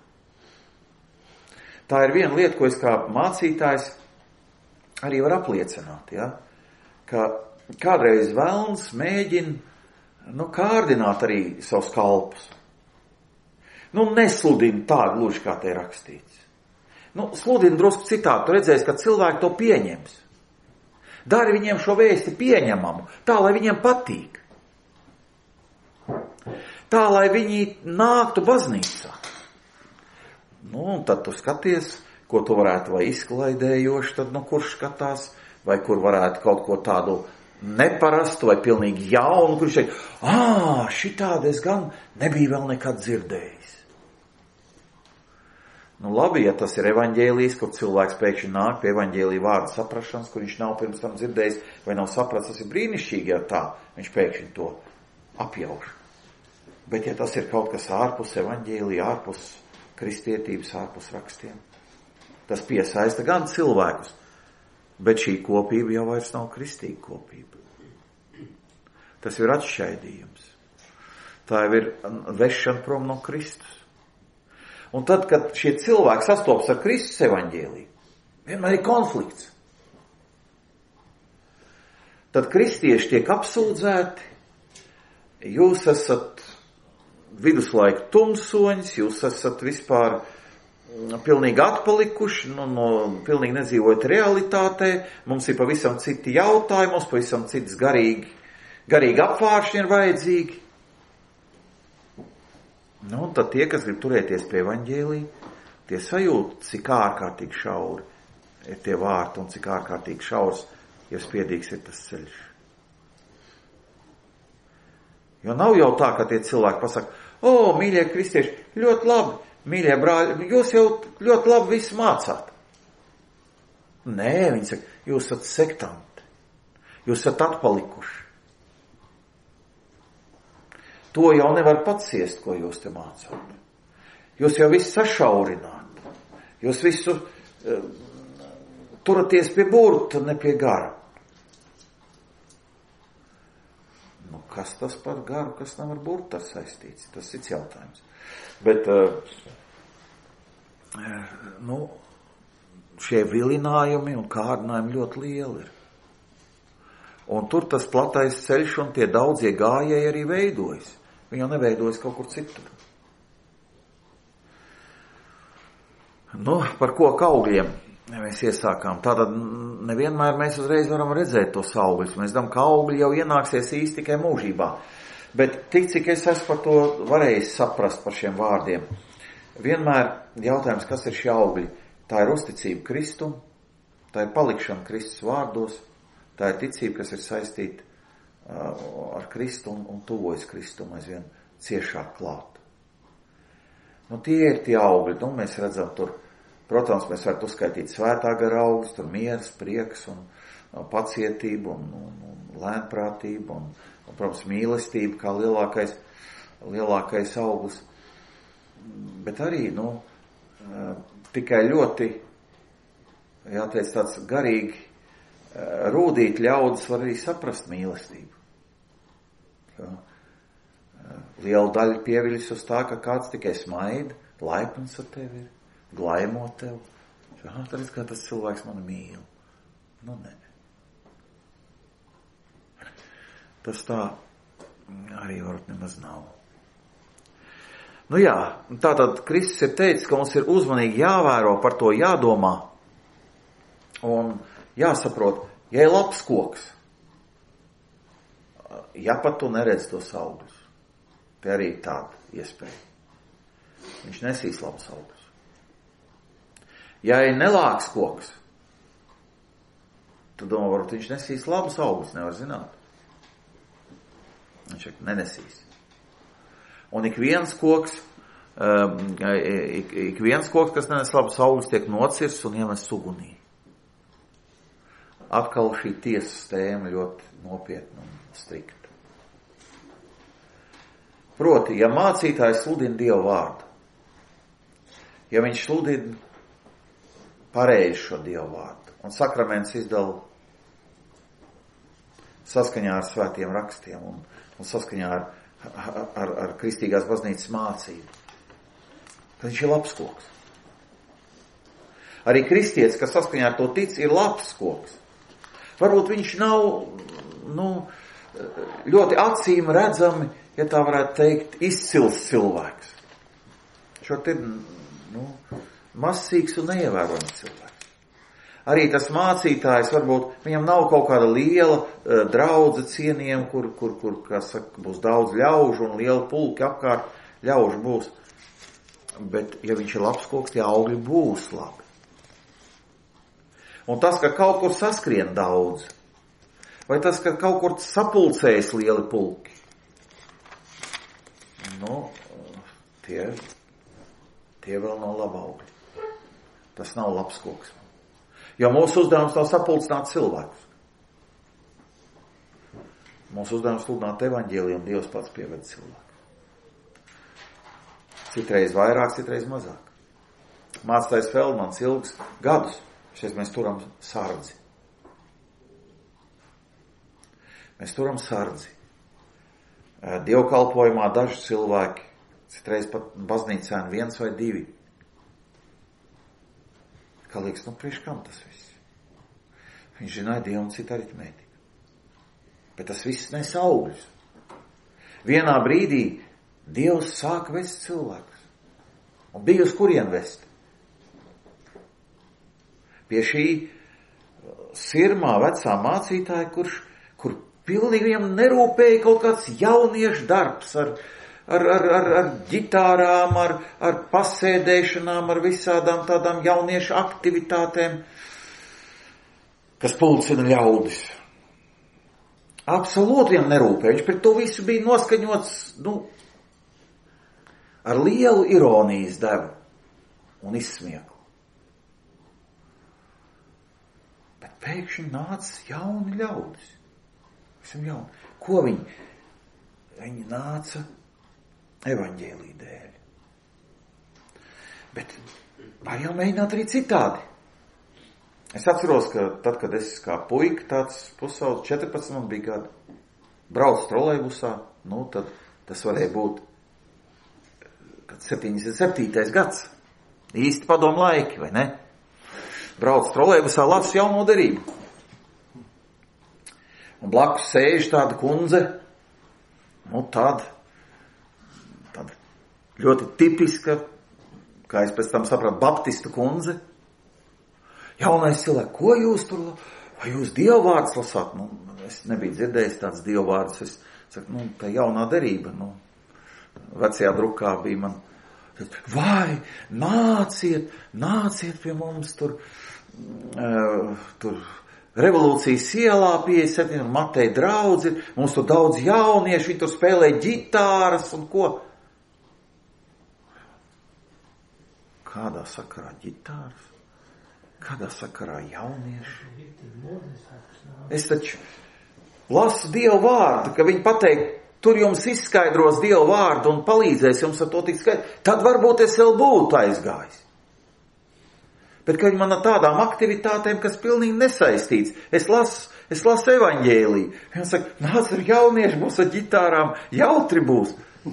S1: Tā ir viena lieta, ko es kā mācītājs arī var apliecināt, ja? Ka kādreiz velns mēģina kārdināt arī savus kalpus. Nesludina tā gluži, kā te ir rakstīts. Sludina drusku citādi, tu redzēsi, ka cilvēki to pieņems. Dari viņiem šo vēsti pieņemamu, tā, lai viņiem patīk. Tā, lai viņi nāktu baznīcā. Un tad tu skaties, ko tu varētu vai izklaidējoši, tad kurš skatās, vai kur varētu kaut ko tādu neparastu vai pilnīgi jaunu, kurš šeit, šitādi es gan nebiju vēl nekad dzirdējis. Labi, ja tas ir evaņģēlijs, kur cilvēks pēkšņi nāk pie evaņģēlija vārda saprašanas, kur viņš nav pirms tam dzirdējis vai nav sapratis, tas ir brīnišķīgi, ja tā viņš pēkšņi to apjauš. Bet ja tas ir kaut kas ārpus evaņģēlija, ārpus kristietības, ārpus rakstiem, tas piesaista gan cilvēkus, bet šī kopība jau vairs nav kristīga kopība. Tas ir atšķaidījums. Tā jau ir vešana prom no Kristus. Un tad, kad šie cilvēki sastopas ar Kristus evaņģēliju, vienmēr ir konflikts. Tad kristieši tiek apsūdzēti, jūs esat viduslaiku tumsoņus, jūs esat vispār pilnīgi atpalikuši, pilnīgi nedzīvojat realitātē, mums ir pavisam citi jautājumi, mums pavisam citas garīgi apvāršņi ir vajadzīgi. Un tad tie, kas grib turēties pie evaņģēlija, tie sajūt, cik ārkārtīgi šauri ir tie vārti un cik ārkārtīgi šaurs, ja spiedīgs ir tas ceļš. Jo nav jau tā, ka tie cilvēki pasaka, mīļie kristieši, ļoti labi, mīļie brāļi, jūs jau ļoti labi visu mācāt. Nē, viņi saka, jūs esat sektanti, jūs esat atpalikuši. To jau nevar pats ciest, ko jūs te mācāt. Jūs jau visu sašaurināt. Jūs visu turaties pie burta, ne pie gara. Kas tas par garu, kas nav ar burtu saistīts? Tas ir cits jautājums. Bet, šie vilinājumi un kārdinājumi ļoti lieli ir. Un tur tas platais ceļš un tie daudzie gājēji arī veidojas. Viņi jau neveidojas kaut kur citur. Par koku augļiem mēs iesākām. Tātad nevienmēr mēs uzreiz varam redzēt tos augļus. Mēs zinām, ka augļi jau ienāksies īsti tikai mūžībā. Bet tik, cik es esmu par to varējis saprast par šiem vārdiem, vienmēr jautājums, kas ir šie augļi? Tā ir uzticība Kristum, tā ir palikšana Kristus vārdos, tā ir ticība, kas ir saistīta ar Kristu un tuvojas Kristum aizvien ciešāk klāt. Tie ir tie augļi, mēs redzam tur, protams, mēs varam uzskaitīt svētā gara augļus, tur miers, prieks un pacietība un lēnprātība un, protams, mīlestība kā lielākais auglis. Bet arī, tikai ļoti, jāteic, tāds garīgi rūdīt ļaudis var arī saprast mīlestību. Liela daļa pieviļas uz tā, ka kāds tikai smaida, laipns ar tevi ir, glaimo tev. Tad kā tas cilvēks mani mīl. Nē. Tas tā arī varbūt nemaz nav. Tātad Kristus ir teicis, ka mums ir uzmanīgi jāvēro, par to jādomā. Un jāsaprot, ja ir labs koks, ja pat tu neredz tos augļus, te arī tāda iespēja. Viņš nesīs labus augļus. Ja ir nelāks koks, tu domā, varbūt viņš nesīs labus augļus, nevar zināt. Viņš nenesīs. Un ik viens koks, kas nenes labus augļus, tiek nocirsts un iemests ugunī. Atkal šī tiesas tēma ļoti nopietna un strikta. Proti, ja mācītājs sludina Dievu vārdu, ja viņš sludina pareizi šo Dievu vārdu un sakraments izdala saskaņā ar svētiem rakstiem un saskaņā ar kristīgās baznīcas mācību, tad viņš ir labs koks. Arī kristietis, kas saskaņā ar to tic, ir labs koks. Varbūt viņš nav ļoti acīm redzami, ja tā varētu teikt, izcils cilvēks. Šot ir masīgs un neievērojams cilvēks. Arī tas mācītājs, varbūt viņam nav kaut kāda liela draudze cienījuma, kur kā saka, būs daudz ļaužu un liela pulki apkārt ļaužu būs. Bet, ja viņš ir labs koks, tie augļi būs labi. Un tas, ka kaut kur saskrien daudz, vai tas, ka kaut kur sapulcējas lieli pulki, tie vēl nav labi augļi. Tas nav labs koks. Jo mūsu uzdevums nav sapulcināt cilvēkus. Mūsu uzdevums sludināt evaņģēliju, un Dievs pats pieved cilvēku. Citreiz vairāk, citreiz mazāk. Mācītājs Feldmans ilgus gadus, šeit mēs turam sardzi. Mēs turam sardzi. Dievkalpojumā daži cilvēki, citreiz pat baznīcā viens vai divi. Kā liekas, priekš kam tas viss? Viņš zināja Dievu un citu aritmētiku. Bet tas viss nes augļus. Vienā brīdī Dievs sāka vest cilvēkus. Un bija uz kurien vest? Pie šī sirmā vecā mācītāja, kur pilnīgi viņam nerūpēja kaut kāds jauniešu darbs ar ģitārām, ar pasēdēšanām, ar visādām tādām jauniešu aktivitātēm, kas pulcina ļaudis. Absolūti viņam nerūpēja. Viņš pret to visu bija noskaņots, ar lielu ironijas devu un izsmieklu. Bet pēkšņi nāca jauni ļaudis. Visam jauni. Ko viņi? Viņi nāca evaņģēlī dēļ. Bet var jau mēģināt arī citādi. Es atceros, ka tad, kad es kā puika, tāds pusaudzis, 14 man bija gadi, braucu trolejbusā, tad tas varēja būt 77. gads. Īsti padomu laiki, vai ne? Braucu trolejbusā, lasu jauno derību. Un blakus sēž tāda kundze, tāda ļoti tipiska, kā es pēc tam sapratu, baptistu kundze. Jaunais cilvēks, ko jūs tur, vai jūs dievvvārdus lasāt? Es nebiju dzirdējis tāds dievvvārdus. Es saku, tā jaunā derība, vecajā drukā bija man, vai, nāciet pie mums tur Revolūcijas ielā 57 un Mateja draudzi, mums tur daudz jauniešu, viņi tur spēlē ģitāras un ko. Kādā sakarā ģitāras? Kādā sakarā jaunieši? Es taču lasu Dievu vārdu, ka viņi pateikt, tur jums izskaidros Dievu vārdu un palīdzēs jums ar to tik skaidri. Tad varbūt es vēl būtu aizgājis. Bet ka viņi man ar tādām aktivitātēm, kas pilnīgi nesaistīts. Es lasu evaņģēliju. Viņi saka, nāc ar jaunieši, būs ar ģitārām, jautri būs.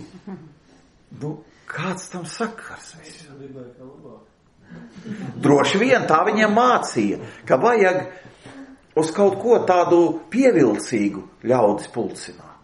S1: Kāds tam sakars viss? Droši vien tā viņiem mācīja, ka vajag uz kaut ko tādu pievilcīgu ļaudis pulcināt.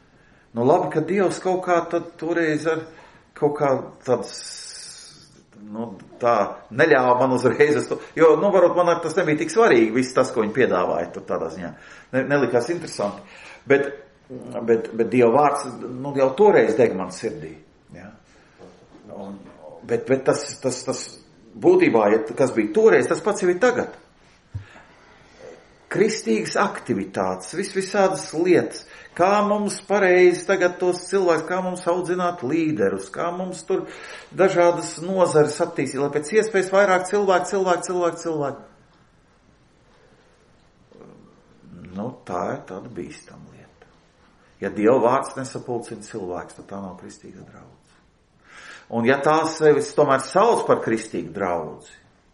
S1: Labi, ka Dievs kaut kā tad toreiz ar kaut kā tāds, tā neļāva man uzreiz, jo, varbūt man tas nebija tik svarīgi, viss tas, ko viņi piedāvāja, tur tādā ziņā nelikās interesanti. Bet Dieva vārds, jau toreiz deg man sirdī. Ja? Bet tas būtībā, kas bija toreiz, tas pats jau ir tagad. Kristīgas aktivitātes, visādas lietas, kā mums pareizi tagad tos cilvēkus, kā mums audzināt līderus, kā mums tur dažādas nozares attīstīt, lai pēc iespējas vairāk cilvēku. Tā ir tāda bīstama lieta. Ja Dieva vārds nesapulcina cilvēks, tad tā nav kristīga draudze. Un ja tās sevis tomēr sauc par kristīgu draudzi,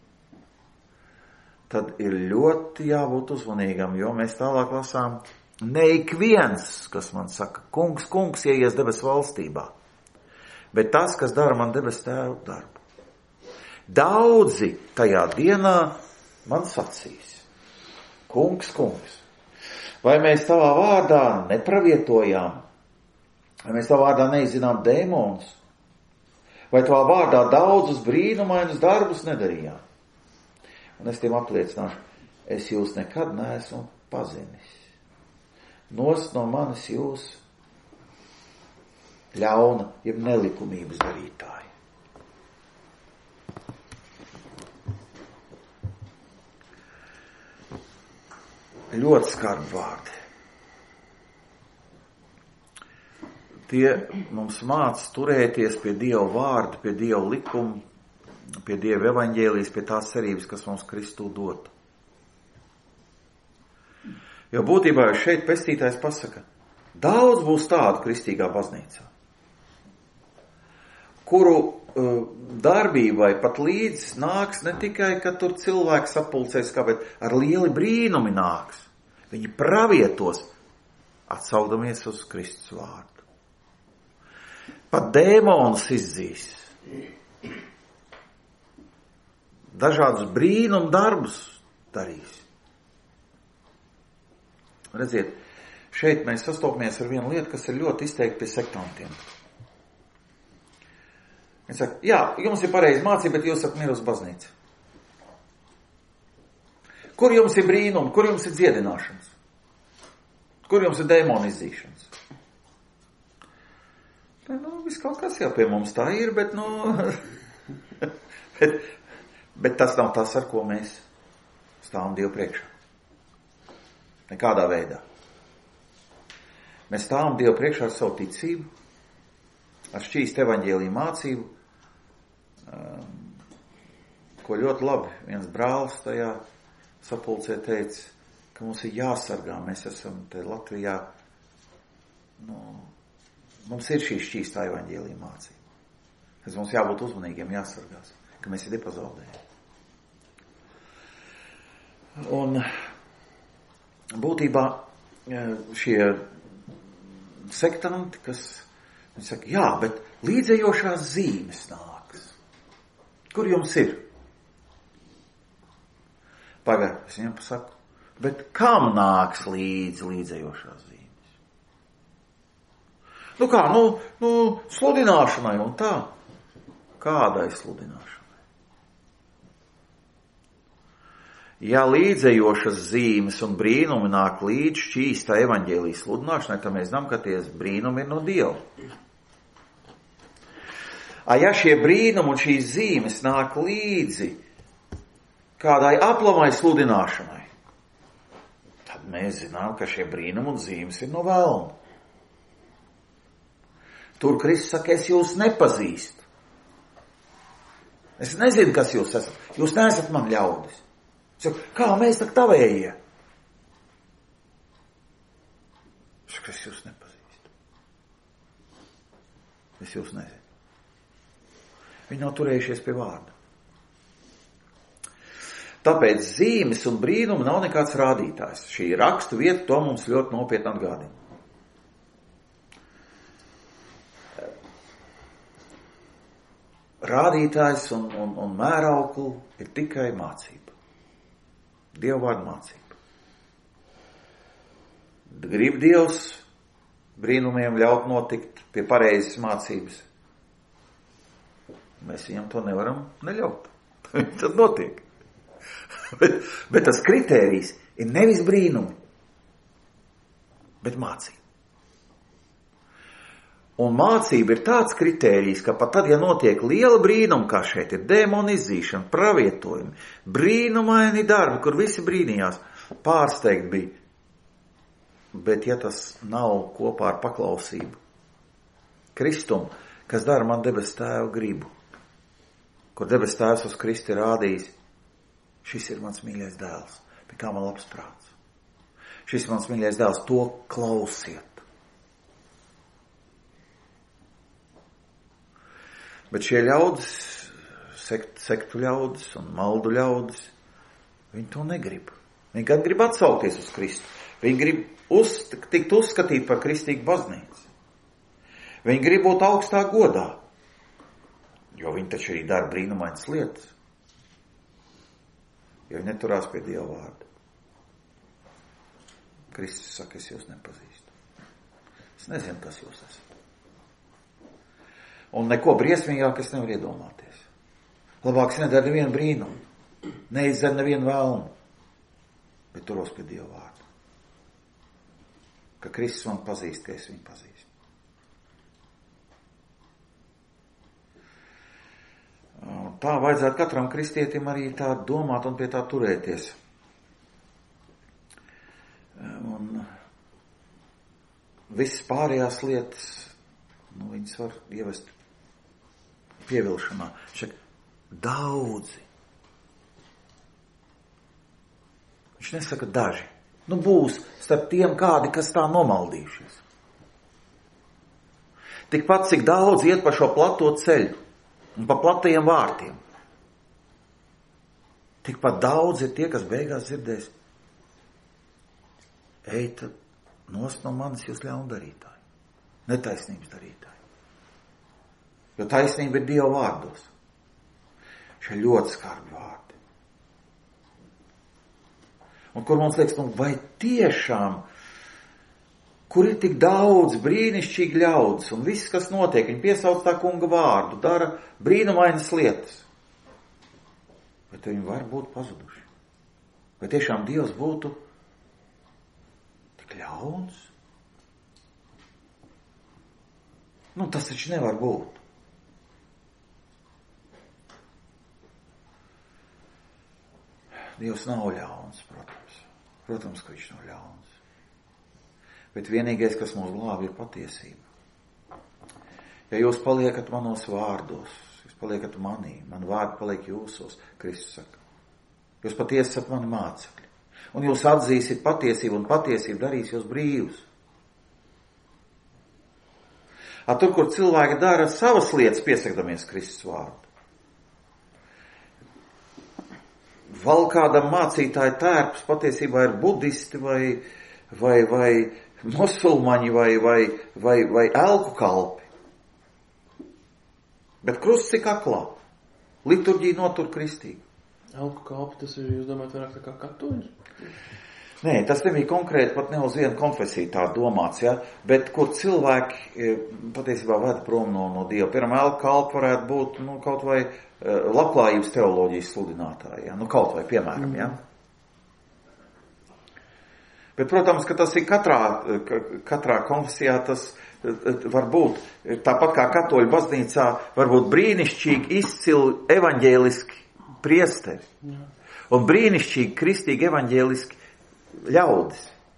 S1: tad ir ļoti jābūt uzmanīgam, jo mēs tālāk lasām, ne ik viens, kas man saka, kungs, ieies debesu valstībā, bet tas, kas dara man debesu tēvu darbu. Daudzi tajā dienā man sacīs, kungs, vai mēs tavā vārdā nepravietojām, vai mēs tavā vārdā neizzinām dēmonus, vai tavā vārdā daudzus brīnumainus darbus nedarījām. Un es tiem apliecināšu, es jūs nekad neesmu pazinis. Nost no manis jūs ļauna, jeb nelikumības darītāji. Ļoti skarbi vārdi. Tie mums māca turēties pie Dieva vārda, pie Dieva likuma, pie Dieva evaņģēlijas, pie tās cerības, kas mums Kristū dota. Jo būtībā šeit pestītājs pasaka, daudz būs tādu kristīgā baznīcā, kuru darbībai pat līdz nāks ne tikai, ka tur cilvēks sapulcēs, bet ar lieli brīnumi nāks. Viņi pravietos, atsaukdamies uz Kristus vārdu. Pat dēmonus izdzīs. Dažādus brīnumu darbus darīs. Redziet, šeit mēs sastopamies ar vienu lietu, kas ir ļoti izteikti pie sektantiem. Viņi saka, jā, jums ir pareizi mācība, bet jūs esat mirusi baznīca. Kur jums ir brīnumi, kur jums ir dziedināšanas? Kur jums ir dēmonu izdzīšanas? Viss kaut kas jau pie mums tā ir, bet bet tas nav tas, ar ko mēs stāvam Dievu priekšā. Nekādā veidā. Mēs stāvam Dievu priekšā ar savu ticību, ar šķīstu evaņģēliju mācību, ko ļoti labi viens brālis tajā sapulcē teica, ka mums ir jāsargā. Mēs esam te Latvijā, mums ir šī šķīstā evaņģēlija mācība. Tad mums jābūt uzmanīgiem, jāsargās, ka mēs ir nepazaudējami. Un būtībā šie sektanti, kas viņi saka, jā, bet līdzējošās zīmes nāks. Kur jums ir? Pagaid, es viņam pasaku, bet kam nāks līdzējošās zīmes? Kā, sludināšanai un tā. Kādai sludināšanai? Ja līdzējošas zīmes un brīnumi nāk līdz šķīstā evaņģēlijas sludināšanai, tad mēs zinām, ka tie brīnumi ir no Dieva. Ja šie brīnumi un šīs zīmes nāk līdzi kādai aplamai sludināšanai, tad mēs zinām, ka šie brīnumi un zīmes ir no velna. Tur Kristus saka, es jūs nepazīstu. Es nezinu, kas jūs esat. Jūs neesat man ļaudis. Kā mēs tak tavējie? Es jūs nepazīstu. Es jūs nezinu. Viņi nav turējušies pie vārda. Tāpēc zīmes un brīnumi nav nekāds rādītājs. Šī rakstu vieta to mums ļoti nopietni atgādina. Rādītājs un mēraukli ir tikai mācība. Dieva vārda mācība. Grib Dievs brīnumiem ļaut notikt pie pareizes mācības. mēs viņam to nevaram neļaut. Tad notiek. bet tas kritērijs ir nevis brīnumi, bet mācība. Un mācība ir tāds kritērijs, ka pat tad, ja notiek liela brīnuma, kā šeit ir dēmona izzīšana, pravietojumi, brīnumaini darbi, kur visi brīnījās, pārsteigt bija. Bet ja tas nav kopā ar paklausību Kristumu, kas dara man debes tēva gribu, kur debes tēvs uz Kristi rādījis, šis ir mans mīļais dēls, pie kā man labs prāts. Šis ir mans mīļais dēls, to klausiet. Bet šie ļaudis, sektu ļaudis un maldu ļaudis, viņi to negrib. Viņi gan grib atsaukties uz Kristu. Viņi grib tikt uzskatīt par kristīgu baznīcu. Viņi grib būt augstā godā, jo viņi taču arī dara brīnumainas lietas. Jo viņi neturās pie Dieva vārda. Kristus saka, es jūs nepazīstu. Es nezinu, kas jūs esat. Un neko briesmīgāk es nevaru iedomāties. Labāk es nedaru nevienu brīnumu, neizdaru nevienu vēlmu, bet turos pie Dieva vārda. Ka Kristus man pazīst, ka es viņu pazīstu. Tā vajadzētu katram kristietim arī tā domāt un pie tā turēties. Un visas pārējās lietas, viņas var ievest pievilšanā. Šeit daudzi. Viņš nesaka daži. Būs starp tiem kādi, kas tā nomaldījušies. Tikpat, cik daudz iet pa šo plato ceļu un pa platajiem vārtiem. Tikpat daudz ir tie, kas beigās dzirdēs. Eit nost no manis jūs ļaundarītāji, netaisnības darītāji. Jo taisnība ir Dieva vārdos. Šie ļoti skarbi vārdi. Un kur mums liekas, vai tiešām, kur ir tik daudz brīnišķīgi ļaudis un viss, kas notiek, viņi piesauc tā kunga vārdu, dara brīnumainas lietas. Bet viņi var būt pazuduši. Vai tiešām Dievs būtu tik ļauns? Tas taču nevar būt. Dievs nav ļauns, protams. Protams, ka viņš nav ļauns. Bet vienīgais, kas mūs glāb, ir patiesība. Ja jūs paliekat manos vārdos, jūs paliekat manī, man vārdi paliek jūsos, Kristus saka. Jūs patiesi esat mani mācekļi. Un jūs atzīsiet patiesību, un patiesība darīs jūs brīvus. Tur, kur cilvēki dara savas lietas, piesakdamies Kristus vārdu. Vēl kādam mācītāju tērps patiesībā ir budisti vai musulmaņi vai elku kalpi. Bet krusts cik aklā. Liturģija notur kristīgi.
S4: Elku kalpi, tas ir, jūs domājat, vairāk tā kā katoļi?
S1: Nē, tas nebija konkrēti pat ne uz vienu konfesiju tā domāts, ja? Bet kur cilvēki patiesībā veda prom no Dieva. Piemēram, elku kalpi varētu būt kaut vai labklājības teoloģijas sludinātāji, ja? Kaut vai, piemēram, ja? Bet, protams, ka tas ir katrā konfesijā, tas var būt, tāpat kā katoļu baznīcā, var būt brīnišķīgi izcili evaņģēliski priesteri. Un brīnišķīgi kristīgi evaņģēliski ļaudis.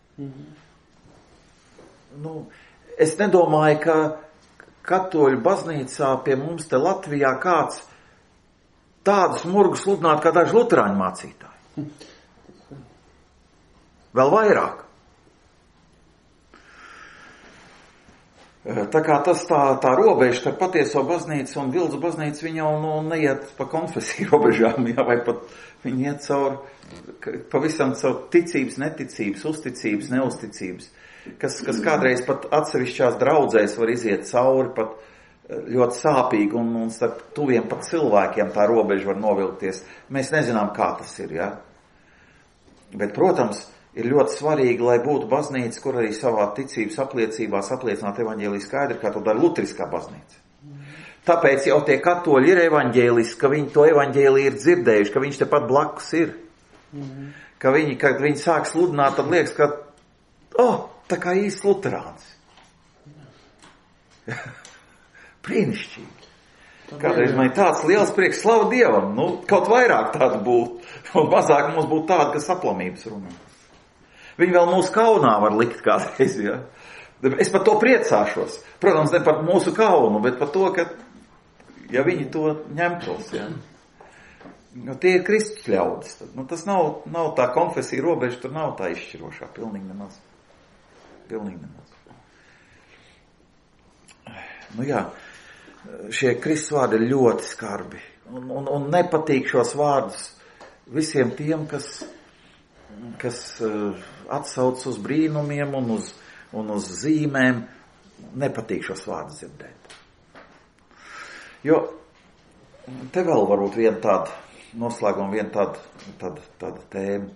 S1: Es nedomāju, ka katoļu baznīcā pie mums te Latvijā kāds tādus murgus sludinātu kā daži luterāņu mācītāji. Vēl vairāk. Tā kā tas tā robeža starp patieso baznīcu un vilzu baznīcu, viņi jau neiet pa konfesiju robežām, ja, vai pat viņi iet pavisam caur ticības, neticības, uzticības, neuzticības, kas kādreiz pat atsevišķās draudzēs var iziet cauri, pat ļoti sāpīgi, un starp tuviem pat cilvēkiem tā robeža var novilkties. Mēs nezinām, kā tas ir, ja? Bet, protams, ir ļoti svarīgi, lai būtu baznīca, kur arī savā ticības apliecībās apliecinātu evaņģēliju skaidri, kā to dara luteriskā baznīca. Tāpēc jau tie katoļi ir evaņģēlisti, ka viņi to evaņģēliju ir dzirdējuši, ka viņš tepat blakus ir. Ka viņi, kad viņi sāk sludināt, tad liekas, ka, tā kā īsts luterāns. Brīnišķīgi. Kādreiz man ir tāds liels prieks, slavu Dievam, kaut vairāk tādu būtu, un mazāk mums būtu tāda, kas aplamības runā. Viņi vēl mūsu kaunā var likt kādreiz, ja. Es par to priecāšos. Protams, ne par mūsu kaunu, bet par to, ka, ja viņi to ņemtos, ja. Tie ir Kristus ļaudis. Tas nav tā konfesija robeža, tur nav tā izšķirošā, pilnīgi nemaz. Pilnīgi nemaz. Jā. Šie Kristus vārdi ir ļoti skarbi un nepatīk šos vārdus visiem tiem, kas atsauc uz brīnumiem un uz zīmēm, nepatīk šos vārdus dzirdēt. Jo te vēl varbūt viena tāda noslēguma, viena tāda tēma.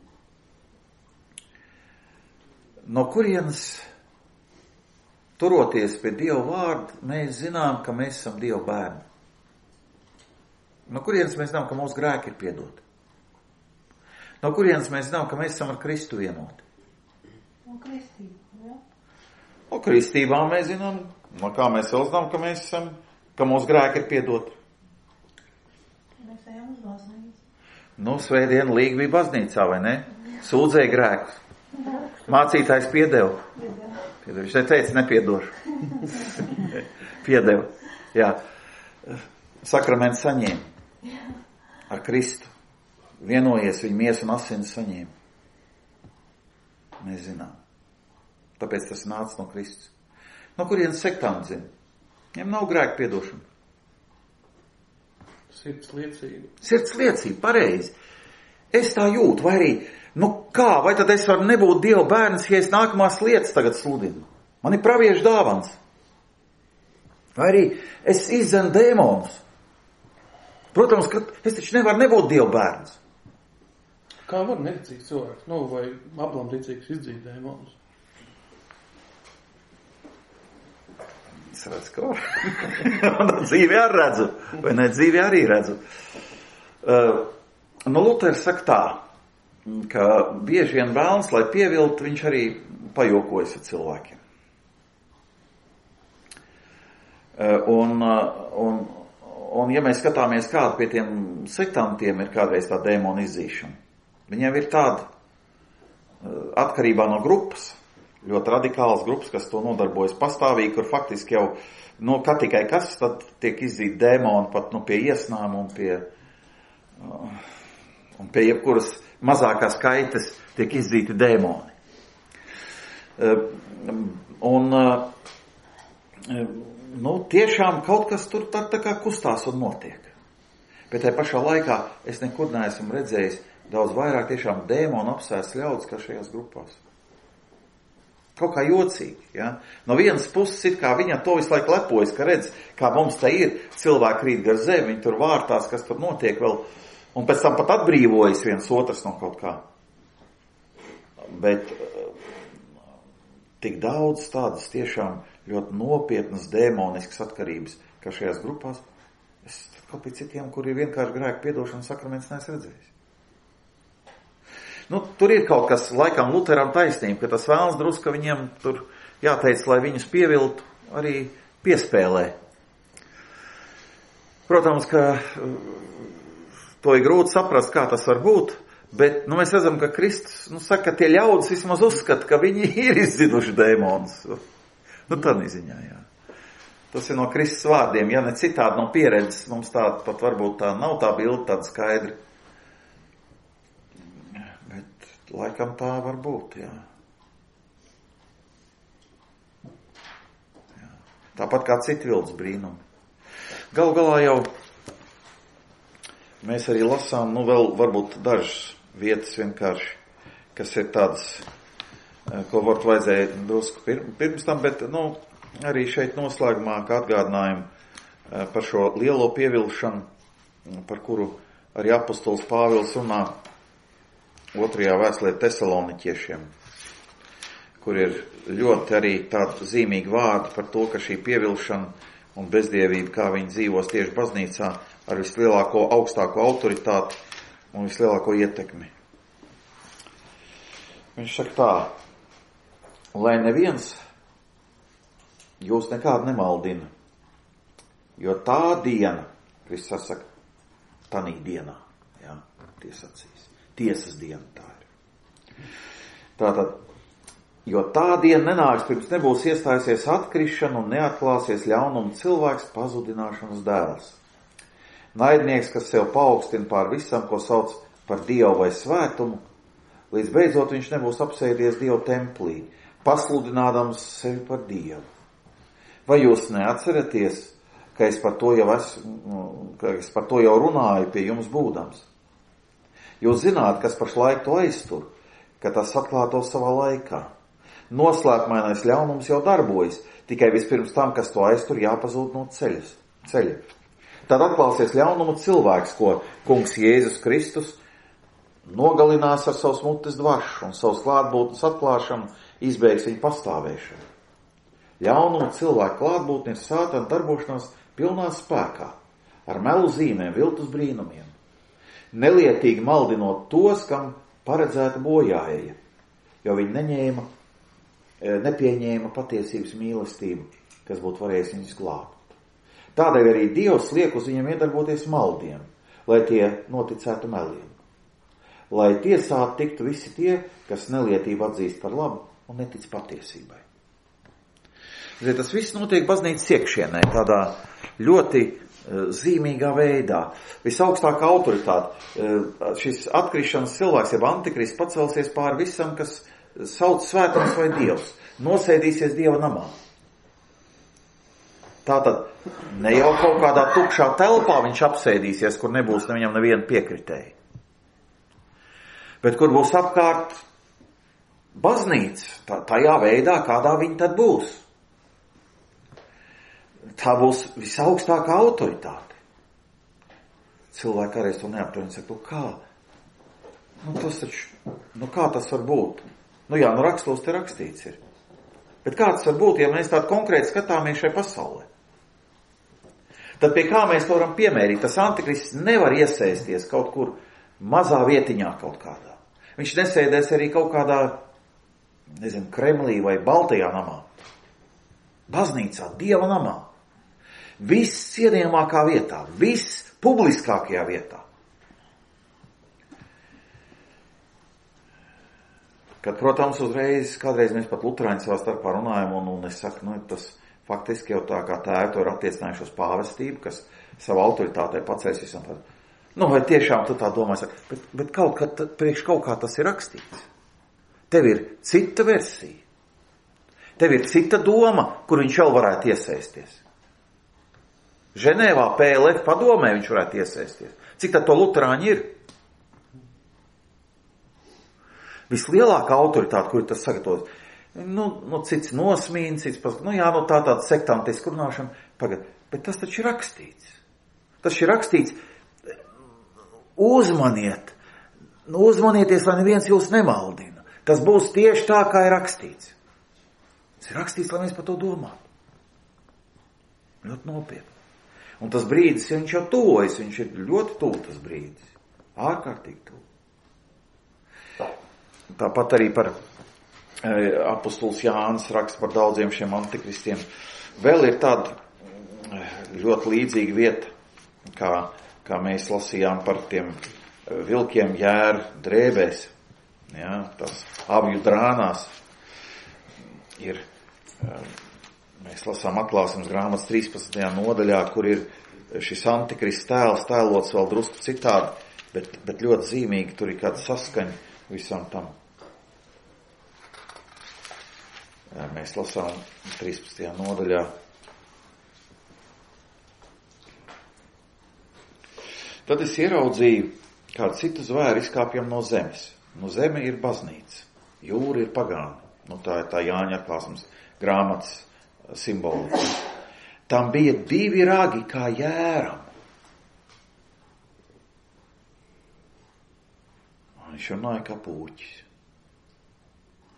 S1: No kurienes turoties pie Dieva vārda, mēs zinām, ka mēs esam Dieva bērni. No kurienes mēs zinām, ka mūsu grēki ir piedoti? No kurienes mēs zinām, ka mēs esam ar Kristu vienoti?
S5: No kristība, jā.
S1: No kristībā mēs zinām, no kā mēs vēl zinām, ka mēs esam, ka mūsu grēki ir piedoti.
S5: Mēs ejam uz baznīcu.
S1: Svētdien Līga bija baznīcā, vai ne? Sūdzēja grēkus. Mācītājs piedeva. Viņš neteica, nepiedošu. Piedeva. Jā. Sakraments saņēma. Ar Kristu. Vienojies, viņa miesa un asins saņēma. Mēs zinām. Tāpēc tas nāca no Kristus. No kurienes sektanti zina? Viņam nav grēka piedošana.
S4: Sirds liecība.
S1: Sirds liecība, pareizi. Es tā jūtu, vai arī vai tad es varu nebūt Dieva bērns, ja es nākamās lietas tagad sludinu? Man ir praviešu dāvans. Vai arī es izzenu dēmonus. Protams, ka es taču nevaru nebūt Dieva bērns.
S4: Kā var neticīgs cilvēks, vai aplamticīgs izdzīt dēmonus?
S1: Es redzu, ka var. Dzīvi arī redzu. Vai ne, dzīvi arī redzu. Luters saka tā, ka bieži vien vēlns, lai pieviltu, viņš arī pajokojas ar cilvēkiem. Un ja mēs skatāmies, kāda pie tiem sektantiem ir kādreiz tā dēmona izzīšana, viņiem ir tāda atkarībā no grupas, ļoti radikālas grupas, kas to nodarbojas pastāvīgi, kur faktiski jau, kā tikai kas, tad tiek izzīt dēmoni pat pie iesnām un pie jebkuras mazākās kaitas tiek izzīti dēmoni. Tiešām kaut kas tur tā kā kustās un notiek. Bet tajā pašā laikā es nekur neesmu redzējis daudz vairāk tiešām dēmonu apsēst ļaudis kā šajās grupās. Kaut kā jocīgi, ja? No vienas puses it kā viņa to visu laiku lepojas, ka redz, kā mums te ir, cilvēki rīt gar zemi, viņi tur vārtās, kas tur notiek vēl, un pēc tam pat atbrīvojas viens otrs no kaut kā. Bet tik daudz tādas tiešām ļoti nopietnas dēmoniskas atkarības, kā šajās grupās, es kaut pie citiem, kur ir vienkārši grēka piedošana sakraments, neesmu redzējis. Tur ir kaut kas, laikam Luteram taisnība, ka tas vēlns druska viņiem tur jāteic, lai viņus pieviltu, arī piespēlē. Protams, ka to ir grūti saprast, kā tas var būt, bet mēs redzam, ka Kristus saka, ka tie ļaudis vismaz uzskata, ka viņi ir izzinuši dēmonus. Tādā ziņā, jā. Tas ir no Kristus vārdiem, ja ne citādi no pieredzes, mums tāda pat varbūt tā nav tā bilde tāda skaidra. Bet laikam tā var būt, jā. Tāpat kā citi vildes brīnumi. Galu galā jau mēs arī lasām, vēl varbūt dažas vietas vienkārši, kas ir tādas, ko varbūt vajadzēja drusku pirms tam, bet, arī šeit noslēgumā, kā atgādinājumu par šo lielo pievilšanu, par kuru arī apostols Pāvils runā 2. vēstulē Tesaloniķiešiem, kur ir ļoti arī tāda zīmīga vārda par to, ka šī pievilšana un bezdievību, kā viņi dzīvos tieši baznīcā ar vislielāko, augstāko autoritāti un vislielāko ietekmi. Viņš saka tā, lai neviens jūs nekādu nemaldina, jo tā diena, Kristus saka, tanī dienā, jā, tiesas diena tā ir. Tātad, jo tā diena nenāks, pirms nebūs iestājusies atkrišana un neatklāsies ļaunuma cilvēks pazudināšanas dēls. Naidnieks, kas sev paaugstina pār visam, ko sauc par dievu vai svētumu, līdz beidzot viņš nebūs apsēdies dievu templī, pasludinādams sevi par dievu. Vai jūs neatceraties, ka es par to jau runāju pie jums būdams? Jūs zināt, kas pašlaik to aiztur, ka tas atklātos savā laikā. Noslēpmainais ļaunums jau darbojas, tikai vispirms tam, kas to aiztur, jāpazūd no ceļa. Tad atklāsies ļaunuma cilvēks, ko kungs Jēzus Kristus nogalinās ar savus mutes dvaršu un savus klātbūtnes atklāšanu izbeigs viņu pastāvēšanu. Ļaunuma cilvēka klātbūtne ir sātana darbošanās pilnā spēkā, ar melu zīmēm, viltus brīnumiem, nelietīgi maldinot tos, kam paredzēta bojāeja, jo viņi nepieņēma patiesības mīlestību, kas būtu varējis viņus glābt. Tādēļ arī Dievs liek uz viņiem iedarboties maldiem, lai tie noticētu meliem. Lai tiesāt tiktu visi tie, kas nelietību atzīst par labu un netic patiesībai. Tas viss notiek baznīcas iekšienē, tādā ļoti zīmīgā veidā. Visaugstākā autoritāte, šis atkrišanas cilvēks, jeb antikrists, pacelsies pār visam, kas sauc svētums vai dievs, nosēdīsies dieva namā. Tātad ne jau kaut kādā tukšā telpā viņš apsēdīsies, kur nebūs viņam neviena piekritēja, bet kur būs apkārt baznīca, tajā veidā, kādā viņa tad būs. Tā būs visaugstākā autoritāte. Cilvēki arī to neaptuveni saka, kā tas var būt? Rakstos te rakstīts ir. Bet kā tas var būt, ja mēs tādu konkrēti skatāmies šai pasaulē? Tad pie kā mēs to varam piemērīt? Tas antikrists nevar iesēsties kaut kur mazā vietiņā kaut kādā. Viņš nesēdēs arī kaut kādā, Kremlī vai Baltajā namā. Baznīcā, Dieva namā. Viss cienījamākā vietā, viss publiskākajā vietā. Kad, protams, kādreiz mēs pat luterāņi savā starpā runājam, un es saku, tas faktiski jau tā kā tēvi to ir attiecinājuši uz pāvestību, kas savu autoritātei pacēs visam par. Vai tiešām tu tā domā, saka, bet priekš kaut kā tas ir rakstīts. Tev ir cita versija. Tev ir cita doma, kur viņš jau varētu iesaisties. Ženēvā PLF padomē viņš varētu iesaisties. Cik tad to luterāņi ir? Vislielākā autoritāte, kur tas sagatavos, cits nosmīn, cits tāda sektantiska runāšana, bet tas taču ir rakstīts. Tas ir rakstīts, uzmanieties, lai neviens jūs nemaldina. Tas būs tieši tā, kā ir rakstīts. Tas ir rakstīts, lai mēs par to domātu. Ļoti nopietni. Un tas brīdis, ja viņš jau tuvojas, viņš ir ļoti tuvu tas brīdis. Ārkārtīgi tuvu. Tāpat arī par apostols Jānis raksta par daudziem šiem antikristiem. Vēl ir tāda ļoti līdzīga vieta, kā mēs lasījām par tiem vilkiem jēru drēbēs. Ja, tas avju drānās ir, mēs lasām atklāsmes grāmatas 13. nodaļā, kur ir šis antikrists tēls tēlots vēl drusku citādi, bet ļoti zīmīgi, tur ir kāda saskaņa visam tam. Mēs lasām 13. nodaļā. Tad es ieraudzīju, kādu citu zvēru izkāpjam no zemes. Zeme ir baznīca, jūra ir pagāni. Tā ir tā Jāņa atklāsmes grāmatas simbolika. Tam bija 2 ragi kā jēram. Viņš runāja kā pūķis.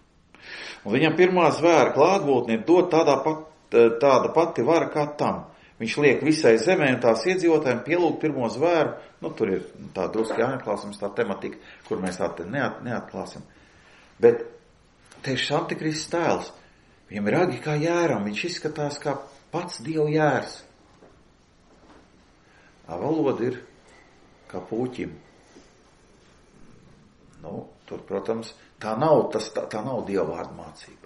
S1: Un viņam pirmā zvēra klātbūtne ir dot tāda pati vara kā tam. Viņš liek visai zemē un tās iedzīvotājiem pielūgt pirmo zvēru. Tur ir tā druski jāatklāsim, tā tematika, kur mēs tā neatklāsim. Bet tieši Antikrists tēls, viņam ir agi kā jēram, viņš izskatās kā pats Dievu jērs. Valoda ir kā pūķim. Tur, protams, tā nav Dieva vārda mācība.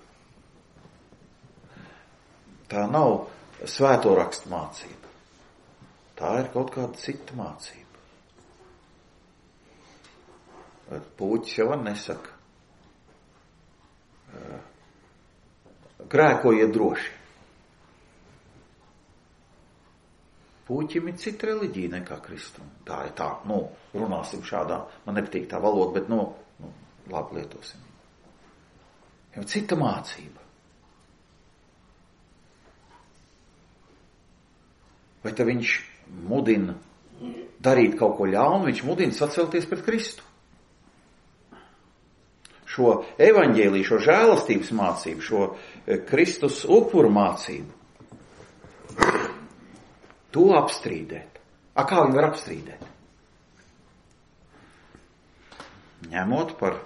S1: Tā nav svēto rakstu mācība. Tā ir kaut kāda cita mācība. Pūķis jau nesaka. Grēkojiet droši. Pūķim ir cita reliģija nekā Kristum. Tā ir tā, runāsim šādā, man nepatīk tā valoda, bet labi lietosim. Jau cita mācība. Vai te viņš mudina darīt kaut ko ļaunu, viņš mudina sacelties pret Kristu. Šo evaņģēliju, šo žēlastības mācību, šo Kristus upuru mācību, to apstrīdēt. Kā viņi var apstrīdēt? Ņemot par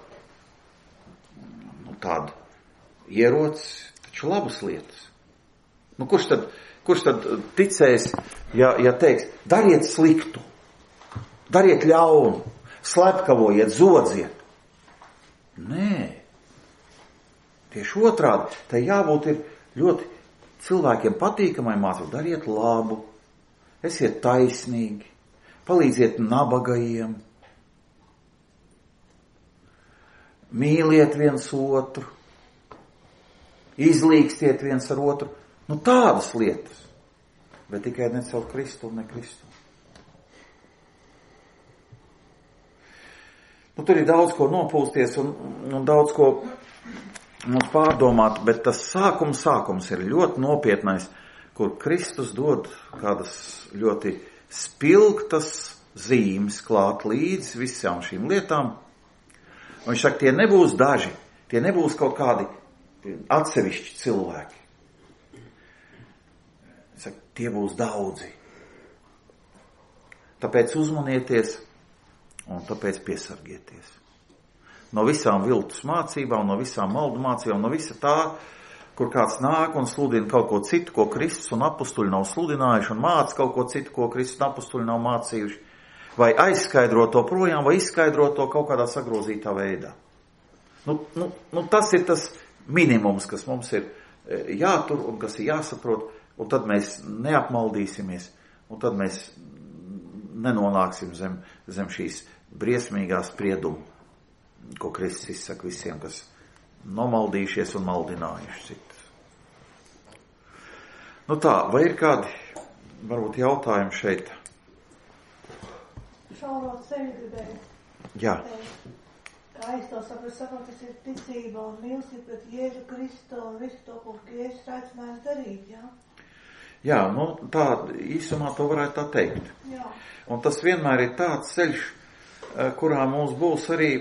S1: tādu ieroci, taču labas lietas. Kurš tad ticēs, ja teiks, dariet sliktu, dariet ļaunu, slepkavojiet, zodziet? Nē. Tieši otrādi, tai jābūt ir ļoti cilvēkiem patīkamai mācībai. Dariet labu, esiet taisnīgi, palīdziet nabagajiem, mīliet viens otru, izlīgstiet viens ar otru. Tādas lietas, bet tikai ne caur Kristu un ne Kristu. Tur ir daudz ko nopūsties un daudz ko mums pārdomāt, bet tas sākums ir ļoti nopietnais, kur Kristus dod kādas ļoti spilgtas zīmes klāt līdz visām šīm lietām. Un viņš saka, tie nebūs daži, tie nebūs kaut kādi atsevišķi cilvēki. Saka, tie būs daudzi. Tāpēc uzmanieties un tāpēc piesargieties. No visām viltus mācībām, no visām maldu mācībām, no visa tā, kur kāds nāk un sludina kaut ko citu, ko Kristus un apustuļi nav sludinājuši, un māca kaut ko citu, ko Kristus un apustuļi nav mācījuši, vai aizskaidro to projām, vai izskaidro to kaut kādā sagrozītā veidā. Tas ir tas minimums, kas mums ir jātur un kas ir jāsaprot, un tad mēs neapmaldīsimies, un tad mēs nenonāksim zem šīs briesmīgās sprieduma, ko Kristus izsaka visiem, kas nomaldījušies un maldinājuši citus. Vai ir kādi, varbūt, jautājumi šeit?
S5: Šauro ceļu gribēju.
S1: Jā.
S5: Kā es to saprotu, tas ir ticība un mīlestība pret Jēzu Kristu un visu to, ko Jēzus aicinājis darīt, jā? Jā,
S1: tā īsumā to varētu tā teikt.
S5: Jā.
S1: Un tas vienmēr ir tāds ceļš, kurā mums būs arī,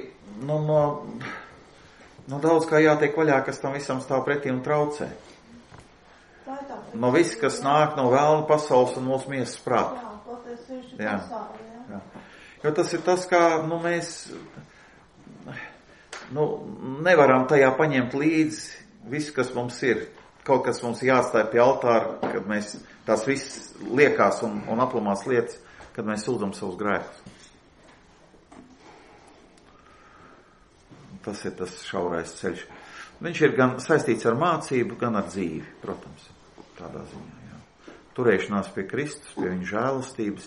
S1: daudz kā jātiek vaļā, kas tam visam stāv pretī un traucē. No viss, kas nāk no vēlna pasaules un mūsu miesas prāta.
S5: Jā, patiesi ir pasauli, jā.
S1: Jo tas ir tas, kā, mēs, nevaram tajā paņemt līdzi visu, kas mums ir. Kaut kas mums jāstāj pie altāra, kad mēs tās viss liekās un aplamās lietas, kad mēs sūdzam savus grēkus. Tas ir tas šaurais ceļš. Viņš ir gan saistīts ar mācību, gan ar dzīvi, protams, tādā ziņā. Jā. Turēšanās pie Kristus, pie viņa žēlastības.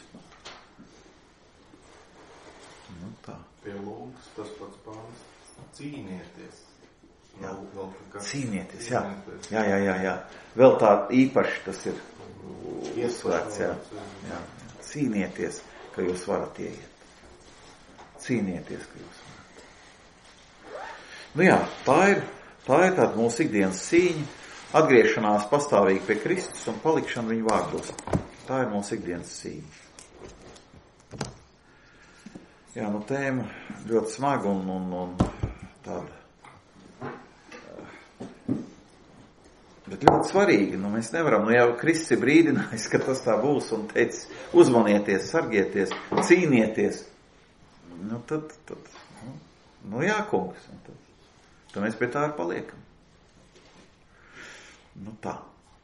S1: Tā.
S6: Pie lūgas tas pats pāns. Cīnieties.
S1: Jā. Cīnieties, jā. Vēl tā īpaši tas ir iesvērts, jā. Cīnieties, ka jūs varat ieiet. Cīnieties, ka jūs varat. Tā ir tāda mūsu ikdienas cīņa, atgriešanās pastāvīgi pie Kristus un palikšana viņa vārdos. Tā ir mūsu ikdienas cīņa. Jā, tēma ļoti smaga un tāda Bet ļoti svarīgi, mēs nevaram, jau Kristus ir brīdinājis, ka tas tā būs un teicis, uzmanieties, sargieties, cīnieties. Jā, kungs. Tad mēs pie tā arī paliekam. Tā.